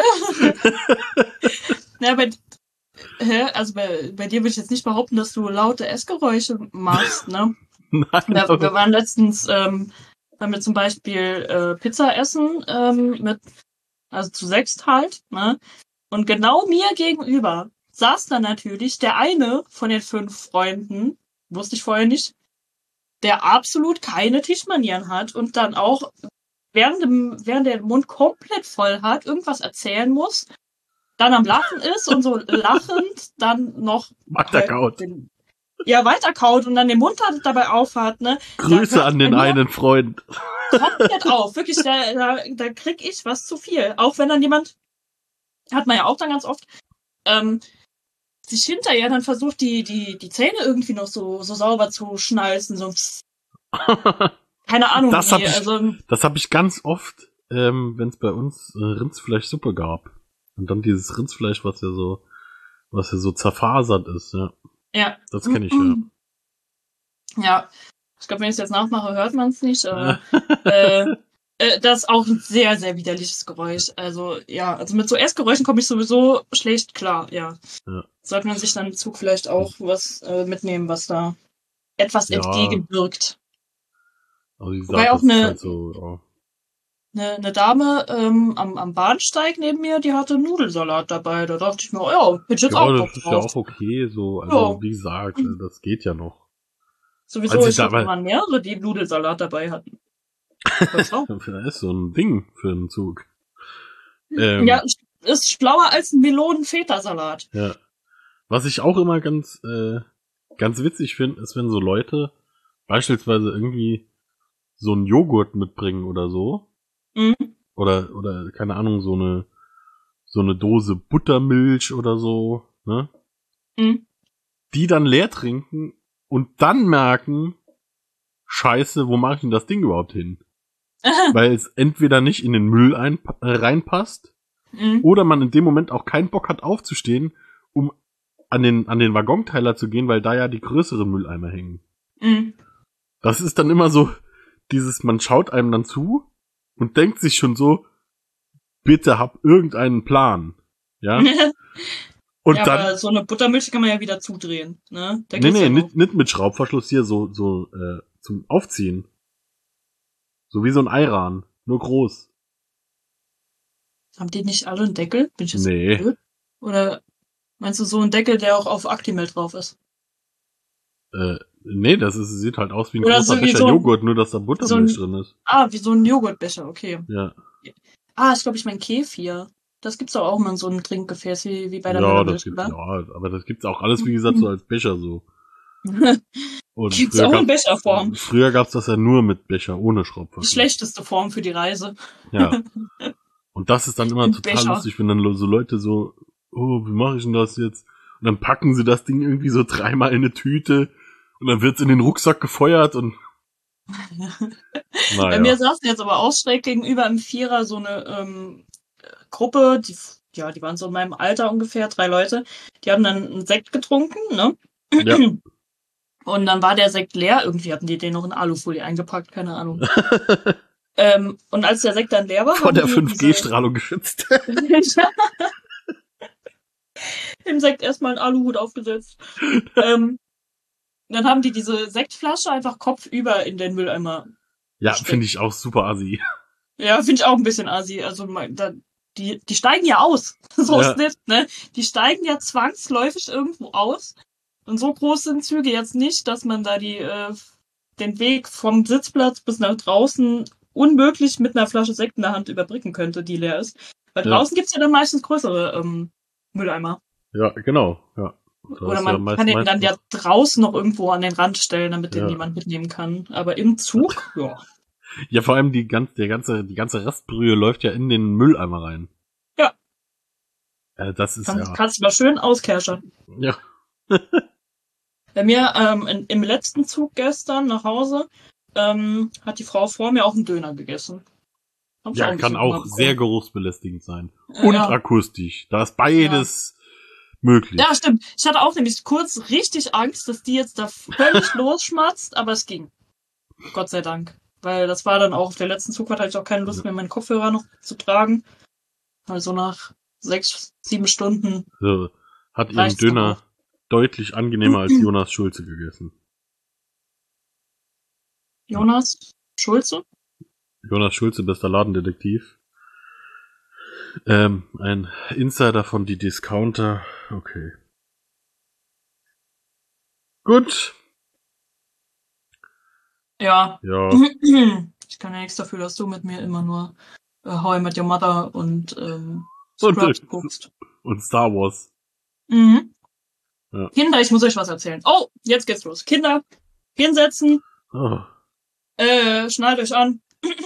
Ja, also bei dir würde ich jetzt nicht behaupten, dass du laute Essgeräusche machst, ne? Nein. Wir waren letztens, haben wir zum Beispiel Pizza essen also zu 6 halt, ne? Und genau mir gegenüber saß dann natürlich der eine von den 5 Freunden, wusste ich vorher nicht, der absolut keine Tischmanieren hat und dann auch während der den Mund komplett voll hat, irgendwas erzählen muss, dann am Lachen ist und so lachend dann noch weiterkaut. Weiterkaut und dann den Mund dabei aufhat, ne? Grüße an den einen Freund. Komplett auf, wirklich, da krieg ich was zu viel. Auch wenn dann jemand, hat man ja auch dann ganz oft, sich hinterher dann versucht, die Zähne irgendwie noch so sauber zu schnalzen, sonst keine Ahnung das habe ich ganz oft, wenn es bei uns Rindsfleischsuppe gab. Und dann dieses Rindsfleisch, was ja so zerfasert ist, ja. Ja. Das kenne ich, ja. Ja, ich glaube, wenn ich es jetzt nachmache, hört man es nicht, aber das ist auch ein sehr, sehr widerliches Geräusch. Also, ja, also mit so Essgeräuschen komme ich sowieso schlecht klar, ja. Sollte man sich dann im Zug vielleicht auch was mitnehmen, was da etwas entgegenwirkt. Also wie gesagt, wobei auch das ist halt so, eine Dame am Bahnsteig neben mir, die hatte Nudelsalat dabei. Da dachte ich mir, hätte ich jetzt auch Bock das ist drauf. ja auch okay, so, also wie gesagt, das geht ja noch. Sowieso, ich hatte mal mehrere, die Nudelsalat dabei hatten. Das ist so ein Ding für einen Zug. Ja, ist schlauer als ein Melonen-Feta-Salat. Ja. Was ich auch immer ganz witzig finde, ist, wenn so Leute beispielsweise irgendwie so einen Joghurt mitbringen oder so. Mhm. Oder keine Ahnung, so eine Dose Buttermilch oder so, ne? Mhm. Die dann leer trinken und dann merken, Scheiße, wo mache ich denn das Ding überhaupt hin? Weil es entweder nicht in den Müll reinpasst, oder man in dem Moment auch keinen Bock hat aufzustehen, um an den Waggonteiler zu gehen, weil da ja die größeren Mülleimer hängen. Mhm. Das ist dann immer so man schaut einem dann zu und denkt sich schon so, bitte hab irgendeinen Plan. Ja? Und ja, dann, aber so eine Buttermilch kann man ja wieder zudrehen, ne? Nicht mit Schraubverschluss hier, so zum Aufziehen. So wie so ein Ayran, nur groß. Haben die nicht alle einen Deckel? Bin ich jetzt Nee. blöd? Oder meinst du so einen Deckel, der auch auf Actimel drauf ist? Nee, sieht halt aus wie ein oder großer so Becher Joghurt, nur dass da Buttermilch drin ist. Wie so ein Joghurtbecher, okay. Ja. Ich glaube, ich mein Kefir. Das gibt's doch auch mal in so einem Trinkgefäß, wie bei der Ja, Müllermilch, das gibt's, oder? ja, aber das gibt's auch alles, wie gesagt, so als Becher so. Und Gibt's auch in Becherform. Früher gab's das ja nur mit Becher, ohne Schraubverschluss. Die schlechteste Form für die Reise. Ja. Und das ist dann immer total Becher. lustig, wenn dann so Leute so, wie mache ich denn das jetzt? Und dann packen sie das Ding irgendwie so 3-mal in eine Tüte und dann wird's in den Rucksack gefeuert und naja. Bei mir saßen jetzt aber auch schräg gegenüber im Vierer so eine Gruppe, die waren so in meinem Alter ungefähr, 3 Leute. Die haben dann einen Sekt getrunken, ne? Ja. Und dann war der Sekt leer. Irgendwie hatten die den noch in Alufolie eingepackt, keine Ahnung. Und als der Sekt dann leer war, vor der 5G-Strahlung geschützt. Dem Sekt erstmal einen Aluhut aufgesetzt. Dann haben die diese Sektflasche einfach kopfüber in den Mülleimer. Ja, finde ich auch super assi. Ja, finde ich auch ein bisschen assi. Also die steigen ja aus. So ist nicht, ne? Die steigen ja zwangsläufig irgendwo aus. Und so groß sind Züge jetzt nicht, dass man da den Weg vom Sitzplatz bis nach draußen unmöglich mit einer Flasche Sekt in der Hand überbrücken könnte, die leer ist. Weil draußen gibt's ja dann meistens größere Mülleimer. Ja, genau. Ja. Oder man kann den dann ja draußen noch irgendwo an den Rand stellen, damit den niemand mitnehmen kann. Aber im Zug, ja. Ja, vor allem die ganze Restbrühe läuft ja in den Mülleimer rein. Ja. Das ist Kannst du mal schön auskerschern. Ja. Bei mir im letzten Zug gestern nach Hause hat die Frau vor mir auch einen Döner gegessen. Ja, kann auch sehr geruchsbelästigend sein. Und akustisch. Da ist beides möglich. Ja, stimmt. Ich hatte auch nämlich kurz richtig Angst, dass die jetzt da völlig losschmatzt, aber es ging. Gott sei Dank. Weil das war dann auch, auf der letzten Zugfahrt hatte ich auch keine Lust mehr, meinen Kopfhörer noch zu tragen. Also nach 6-7 Stunden. So, hat ihren Döner deutlich angenehmer als Jonas Schulze gegessen. Jonas Schulze? Jonas Schulze, bester Ladendetektiv. Ein Insider von die Discounter. Okay. Gut. Ja. Ja. Ich kann ja nichts dafür, dass du mit mir immer nur How I Met Your Mother und Scrubs guckst. Und Star Wars. Mhm. Ja. Kinder, ich muss euch was erzählen. Oh, jetzt geht's los. Kinder, hinsetzen. Oh. Schnallt euch an.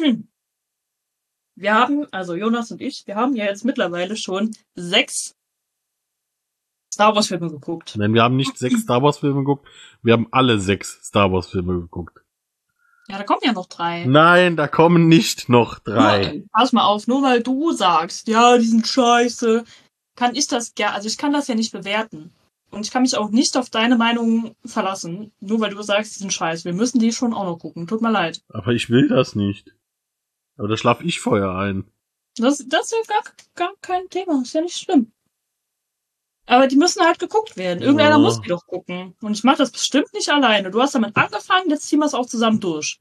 Wir haben, also Jonas und ich, wir haben ja jetzt mittlerweile schon 6 Star Wars Filme geguckt. Nein, wir haben nicht 6 Star Wars Filme geguckt, wir haben alle 6 Star Wars Filme geguckt. Ja, da kommen ja noch 3. Nein, da kommen nicht noch 3. Pass mal auf, nur weil du sagst, ja, die sind scheiße, kann ich das ich kann das ja nicht bewerten. Und ich kann mich auch nicht auf deine Meinung verlassen, nur weil du sagst, die sind scheiße. Wir müssen die schon auch noch gucken. Tut mir leid. Aber ich will das nicht. Aber da schlaf ich vorher ein. Das ist ja gar kein Thema. Ist ja nicht schlimm. Aber die müssen halt geguckt werden. Irgendeiner muss die doch gucken. Und ich mache das bestimmt nicht alleine. Du hast damit angefangen, jetzt ziehen wir es auch zusammen durch.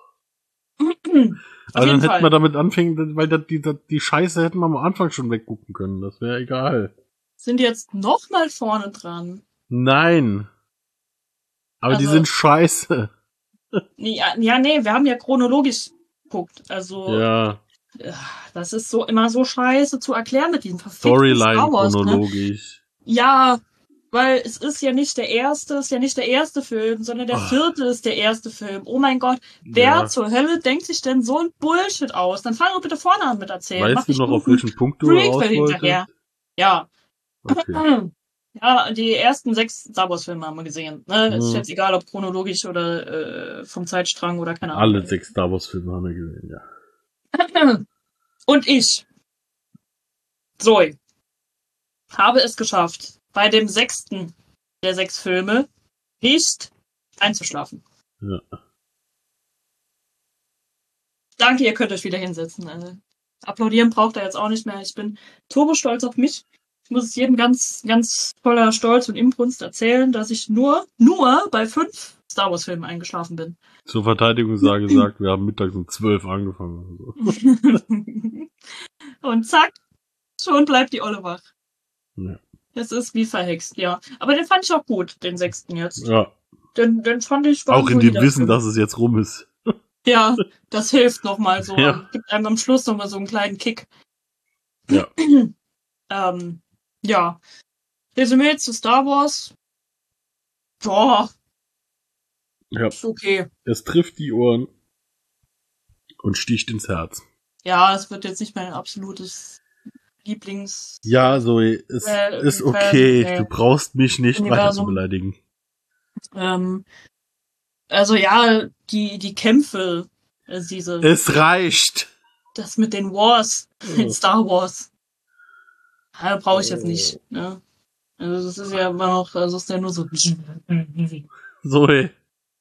Aber dann hätten wir damit anfangen, weil die Scheiße hätten wir am Anfang schon weggucken können. Das wäre egal. Sind die jetzt noch mal vorne dran? Nein. Aber die sind scheiße. Ja, nee, wir haben ja chronologisch geguckt. Also, ja. Das ist immer so scheiße zu erklären mit diesem verfickten Storyline Star Wars, chronologisch. Ne? Ja, weil es ist ja nicht der erste Film, sondern der 4. ist der erste Film. Oh mein Gott, wer zur Hölle denkt sich denn so ein Bullshit aus? Dann fang doch bitte vorne an mit erzählen. Weißt du noch, auf welchen Punkt du raus wolltest? Ja. Okay. Ja, die ersten 6 Star Wars Filme haben wir gesehen. Ne? Ist jetzt egal, ob chronologisch oder vom Zeitstrang oder keine Ahnung. Alle 6 Star Wars Filme haben wir gesehen, ja. Und ich, Zoe, habe es geschafft, bei dem 6. der 6 Filme nicht einzuschlafen. Ja. Danke, ihr könnt euch wieder hinsetzen. Applaudieren braucht er jetzt auch nicht mehr. Ich bin turbo stolz auf mich. Ich muss es jedem ganz, ganz voller Stolz und Inbrunst erzählen, dass ich nur bei 5 Star Wars Filmen eingeschlafen bin. Zur Verteidigung sei gesagt, wir haben mittags um 12 angefangen. Also. Und zack, schon bleibt die Olle wach. Ja. Es ist wie verhext, ja. Aber den fand ich auch gut, den 6. jetzt. Ja. Den fand ich... Auch in dem Wissen, dass es jetzt rum ist. Ja, das hilft nochmal so. Ja. Gibt einem am Schluss nochmal so einen kleinen Kick. Ja. Ja. Resümee zu Star Wars. Boah. Ja. Ist okay. Es trifft die Ohren und sticht ins Herz. Ja, es wird jetzt nicht mein absolutes Lieblings... Ja, Zoe, es ist okay. Du brauchst mich nicht weiter zu beleidigen. Also ja, die Kämpfe, Es reicht! Das mit den Wars in Star Wars. Ja, brauche ich jetzt nicht. Ne? Also das ist ja immer noch, also ist ja nur so... Zoe.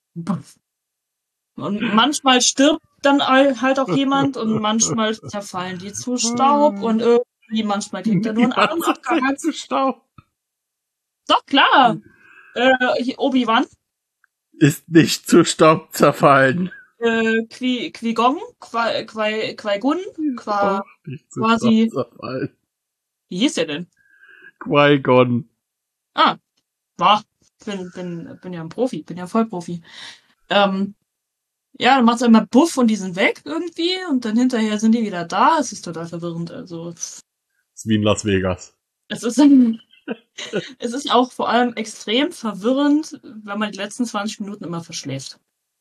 Und manchmal stirbt dann halt auch jemand und manchmal zerfallen die zu Staub und irgendwie manchmal kriegt er nur einen Arm abgehackt. Zu Staub. Doch, klar. Obi-Wan. Ist nicht zu Staub zerfallen. Qui-Gon, Qui-Gon, quasi... Wie hieß der denn? Qui-Gon. Ah, bin ja ein Profi, bin ja Vollprofi. Ja, dann macht's einmal Buff und die sind weg irgendwie und dann hinterher sind die wieder da. Es ist total verwirrend. Also ist wie in Las Vegas. Es ist auch vor allem extrem verwirrend, wenn man die letzten 20 Minuten immer verschläft.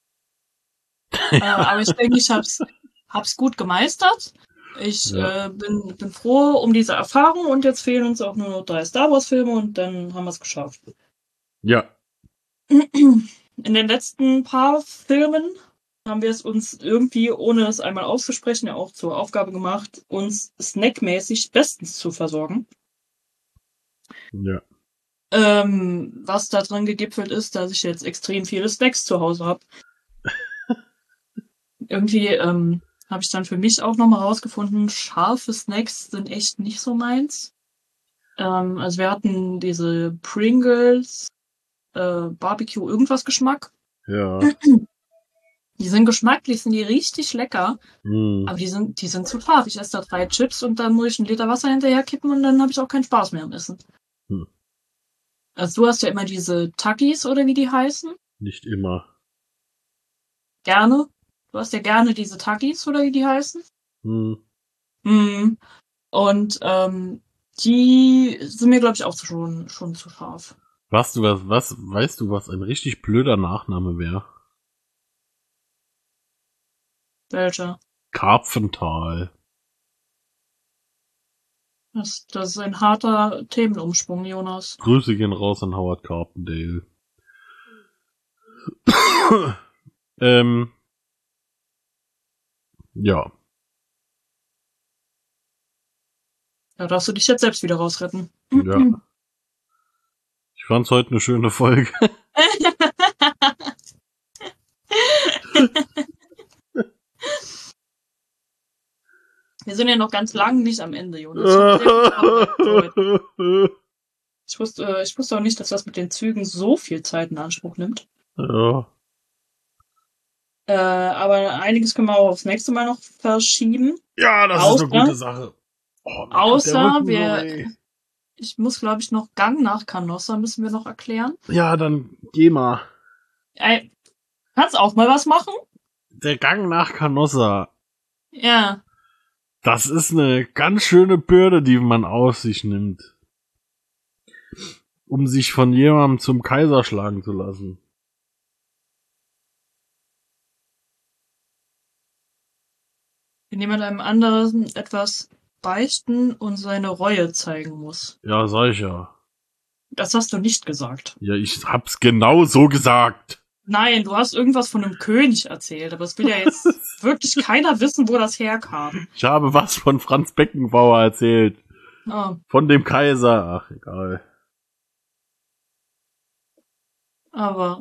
Aber ich denke, ich hab's gut gemeistert. Ich bin froh um diese Erfahrung und jetzt fehlen uns auch nur noch 3 Star Wars Filme und dann haben wir es geschafft. Ja. In den letzten paar Filmen haben wir es uns irgendwie, ohne es einmal auszusprechen, ja auch zur Aufgabe gemacht, uns snackmäßig bestens zu versorgen. Ja. Was da drin gegipfelt ist, dass ich jetzt extrem viele Snacks zu Hause habe. Irgendwie habe ich dann für mich auch nochmal rausgefunden, scharfe Snacks sind echt nicht so meins. Also wir hatten diese Pringles Barbecue irgendwas Geschmack. Ja. Die sind geschmacklich, sind die richtig lecker, aber die sind zu scharf. Ich esse da 3 Chips und dann muss ich 1 Liter Wasser hinterher kippen und dann habe ich auch keinen Spaß mehr am Essen. Also du hast ja immer diese Takis oder wie die heißen. Nicht immer. Gerne. Du hast ja gerne diese Takis oder wie die heißen. Und die sind mir, glaube ich, auch schon zu scharf. Weißt du, was ein richtig blöder Nachname wäre? Welcher? Karpfenthal. Das ist ein harter Themenumsprung, Jonas. Grüße gehen raus an Howard Carpendale. Ja. Da darfst du dich jetzt selbst wieder rausretten. Ja. Ich Ich fand's heute eine schöne Folge. Wir sind ja noch ganz lang nicht am Ende, Jonas. Ich wusste auch nicht, dass das mit den Zügen so viel Zeit in Anspruch nimmt. Ja. Aber einiges können wir auch aufs nächste Mal noch verschieben. Ja, das ist eine gute Sache. Außer ich muss, glaube ich, noch Gang nach Canossa müssen wir noch erklären. Ja, dann geh mal. Kannst auch mal was machen? Der Gang nach Canossa. Ja. Das ist eine ganz schöne Bürde, die man auf sich nimmt. Um sich von jemandem zum Kaiser schlagen zu lassen. Wenn jemand einem anderen etwas beichten und seine Reue zeigen muss. Ja, sag ich ja. Das hast du nicht gesagt. Ja, ich hab's genau so gesagt. Nein, du hast irgendwas von einem König erzählt, aber es will ja jetzt wirklich keiner wissen, wo das herkam. Ich habe was von Franz Beckenbauer erzählt. Oh. Von dem Kaiser. Ach, egal. Aber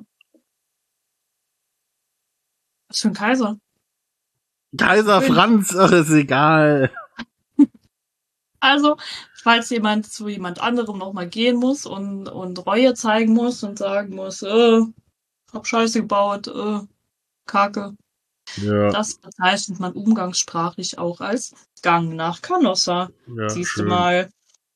was für ein Kaiser? Kaiser Franz, ach, ist egal. Also, falls jemand zu jemand anderem nochmal gehen muss und Reue zeigen muss und sagen muss, hab Scheiße gebaut, Kacke. Ja. Das bezeichnet man umgangssprachlich auch als Gang nach Canossa. Ja, siehst schön. du mal.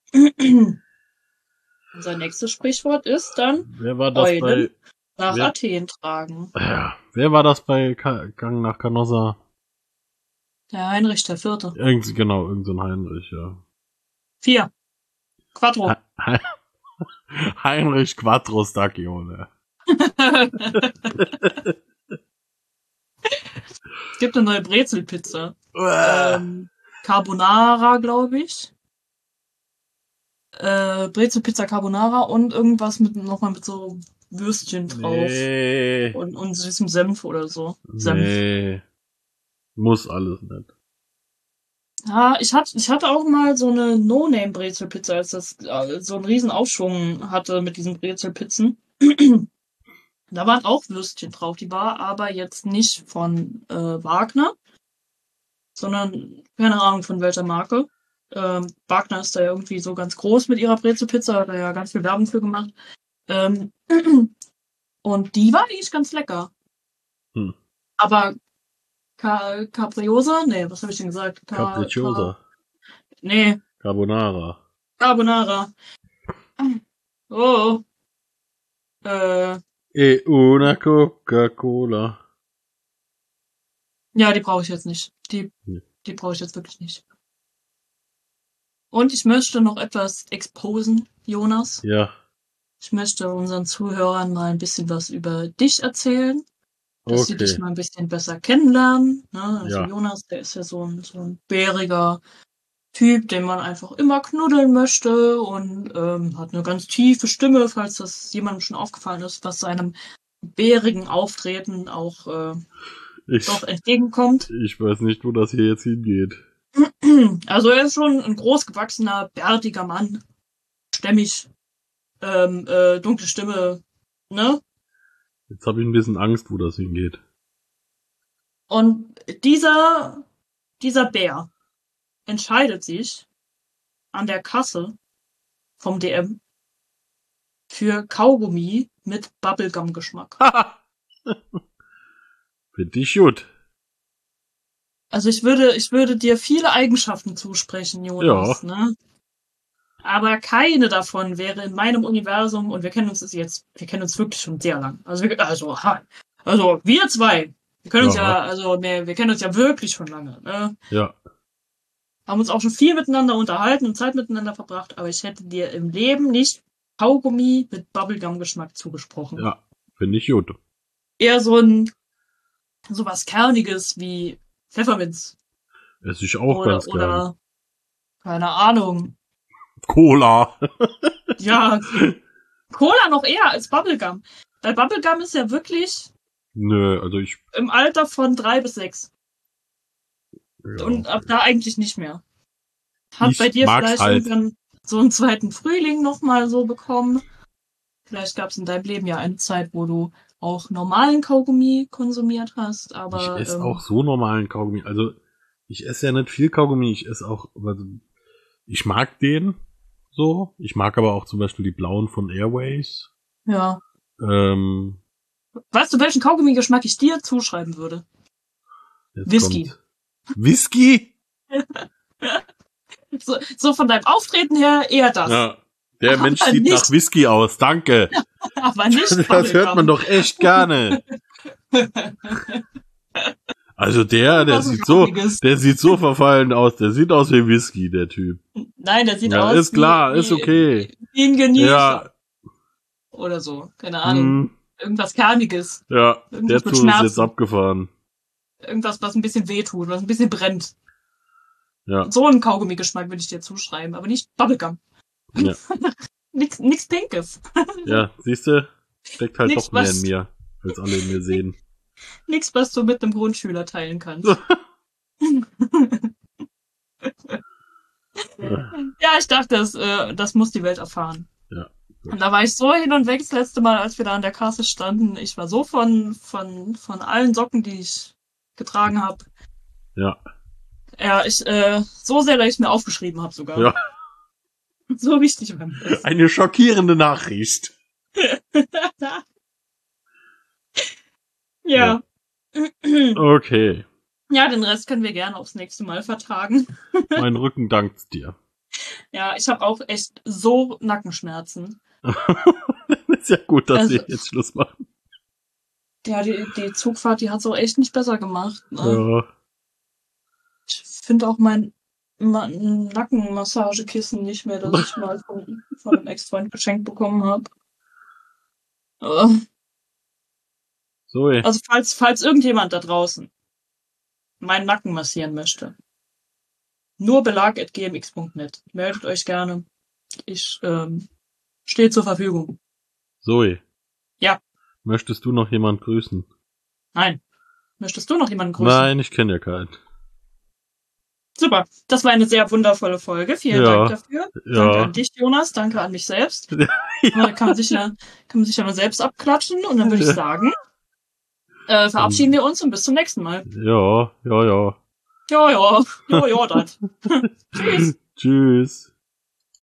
Unser nächstes Sprichwort ist dann Wer war das Eulen nach wer- Athen tragen. Ja, wer war das bei Gang nach Canossa? Der Heinrich der Vierte. Irgend so ein Heinrich, ja. 4. Quattro. Heinrich Quattro Stacchione. Es gibt eine neue Brezelpizza. Carbonara, glaube ich. Brezelpizza Carbonara und irgendwas nochmal mit so Würstchen drauf. Nee. Und süßem Senf oder so. Senf. Nee. Muss alles nicht. Ja, ich hatte auch mal so eine No-Name-Brezelpizza, als das so einen riesen Aufschwung hatte mit diesen Brezelpizzen. Da waren auch Würstchen drauf. Die war aber jetzt nicht von Wagner, sondern keine Ahnung von welcher Marke. Wagner ist da ja irgendwie so ganz groß mit ihrer Brezelpizza, hat da ja ganz viel Werbung für gemacht. Und die war eigentlich ganz lecker. Aber Capriosa? Nee, was habe ich denn gesagt? Capricciosa. Nee. Carbonara. Oh. E una Coca-Cola. Ja, die brauche ich jetzt nicht. Die brauche ich jetzt wirklich nicht. Und ich möchte noch etwas exposen, Jonas. Ja. Ich möchte unseren Zuhörern mal ein bisschen was über dich erzählen. Dass sie dich mal ein bisschen besser kennenlernen. Ne? Also ja. Jonas, der ist ja so ein bäriger Typ, den man einfach immer knuddeln möchte und hat eine ganz tiefe Stimme, falls das jemandem schon aufgefallen ist, was seinem bärigen Auftreten auch doch entgegenkommt. Ich weiß nicht, wo das hier jetzt hingeht. Also er ist schon ein großgewachsener, bärtiger Mann. Stämmig, dunkle Stimme, ne? Jetzt habe ich ein bisschen Angst, wo das hingeht. Und dieser Bär entscheidet sich an der Kasse vom DM für Kaugummi mit Bubblegum-Geschmack. Finde ich gut. Also ich würde dir viele Eigenschaften zusprechen, Jonas, ja. Ne? Aber keine davon wäre in meinem Universum, und wir kennen uns wirklich schon sehr lang. Also wir zwei, wir können uns wir kennen uns ja wirklich schon lange, ne? Ja. Haben uns auch schon viel miteinander unterhalten und Zeit miteinander verbracht, aber ich hätte dir im Leben nicht Kaugummi mit Bubblegum-Geschmack zugesprochen. Ja, finde ich gut. Eher so was Kerniges wie Pfefferminz. Esse ich auch ganz gerne. Oder, keine Ahnung. Cola. Ja, Cola noch eher als Bubblegum. Weil Bubblegum ist ja wirklich im Alter von 3 bis 6. Ja, und ab da eigentlich nicht mehr. Hat bei dir vielleicht irgendwann so einen zweiten Frühling nochmal so bekommen. Vielleicht gab es in deinem Leben ja eine Zeit, wo du auch normalen Kaugummi konsumiert hast, aber... Ich esse auch so normalen Kaugummi. Also, ich esse ja nicht viel Kaugummi, ich esse auch... Ich mag den so. Ich mag aber auch zum Beispiel die blauen von Airways. Ja. Weißt du, welchen Kaugummi-Geschmack ich dir zuschreiben würde? Whisky. Whisky? So von deinem Auftreten her eher das. Ja. Der Aber Mensch sieht nicht- nach Whisky aus, danke. Aber nicht Das Bubblegum. hört man doch echt gerne. Also der Was sieht so, Rauchiges. der sieht so verfallen aus. Der sieht aus wie Whisky, der Typ. Nein, der sieht Ja, aus ist klar, wie, ist okay. Wie ein Genießer. Ja, Oder so. Keine Ahnung. Irgendwas Kerniges. ja, Irgendwas der mit Zug ist Schmerzen. jetzt abgefahren. Irgendwas, was ein bisschen wehtut, was ein bisschen brennt. Ja, So einen Kaugummi-Geschmack würde ich dir zuschreiben, aber nicht Bubblegum. Ja. Nix Pinkes. ja, siehste, steckt halt Nix, doch mehr was- in mir, als alle in mir sehen. Nix, was du mit einem Grundschüler teilen kannst. Ja, ich dachte, das muss die Welt erfahren. Ja. Und da war ich so hin und weg das letzte Mal, als wir da an der Kasse standen. Ich war so von allen Socken, die ich getragen habe. Ja, Ja, so sehr, dass ich es mir aufgeschrieben habe sogar. ja. So wichtig war mir das. Eine schockierende Nachricht. Ja. Okay, Ja, den Rest können wir gerne aufs nächste Mal vertagen. mein Rücken dankt dir. Ja, ich habe auch echt so Nackenschmerzen. Ist ja gut, dass Also- wir jetzt Schluss machen. Ja, die Zugfahrt, die hat's auch echt nicht besser gemacht. Ne? Ja. Ich finde auch mein Nackenmassagekissen nicht mehr, das ich mal von einem Ex-Freund geschenkt bekommen habe. Zoe, Also falls irgendjemand da draußen meinen Nacken massieren möchte, nur belag@gmx.net. Meldet euch gerne. Ich stehe zur Verfügung. Zoe. Ja. Möchtest du noch jemand grüßen? Nein. Möchtest du noch jemanden grüßen? Nein, ich kenne ja keinen. Super. Das war eine sehr wundervolle Folge. Vielen Ja. Dank dafür. Ja. Danke an dich, Jonas. Danke an mich selbst. Man kann sich ja mal selbst abklatschen. Und dann würde ich sagen, verabschieden wir uns und bis zum nächsten Mal. Ja. Ja, das. Tschüss. Tschüss.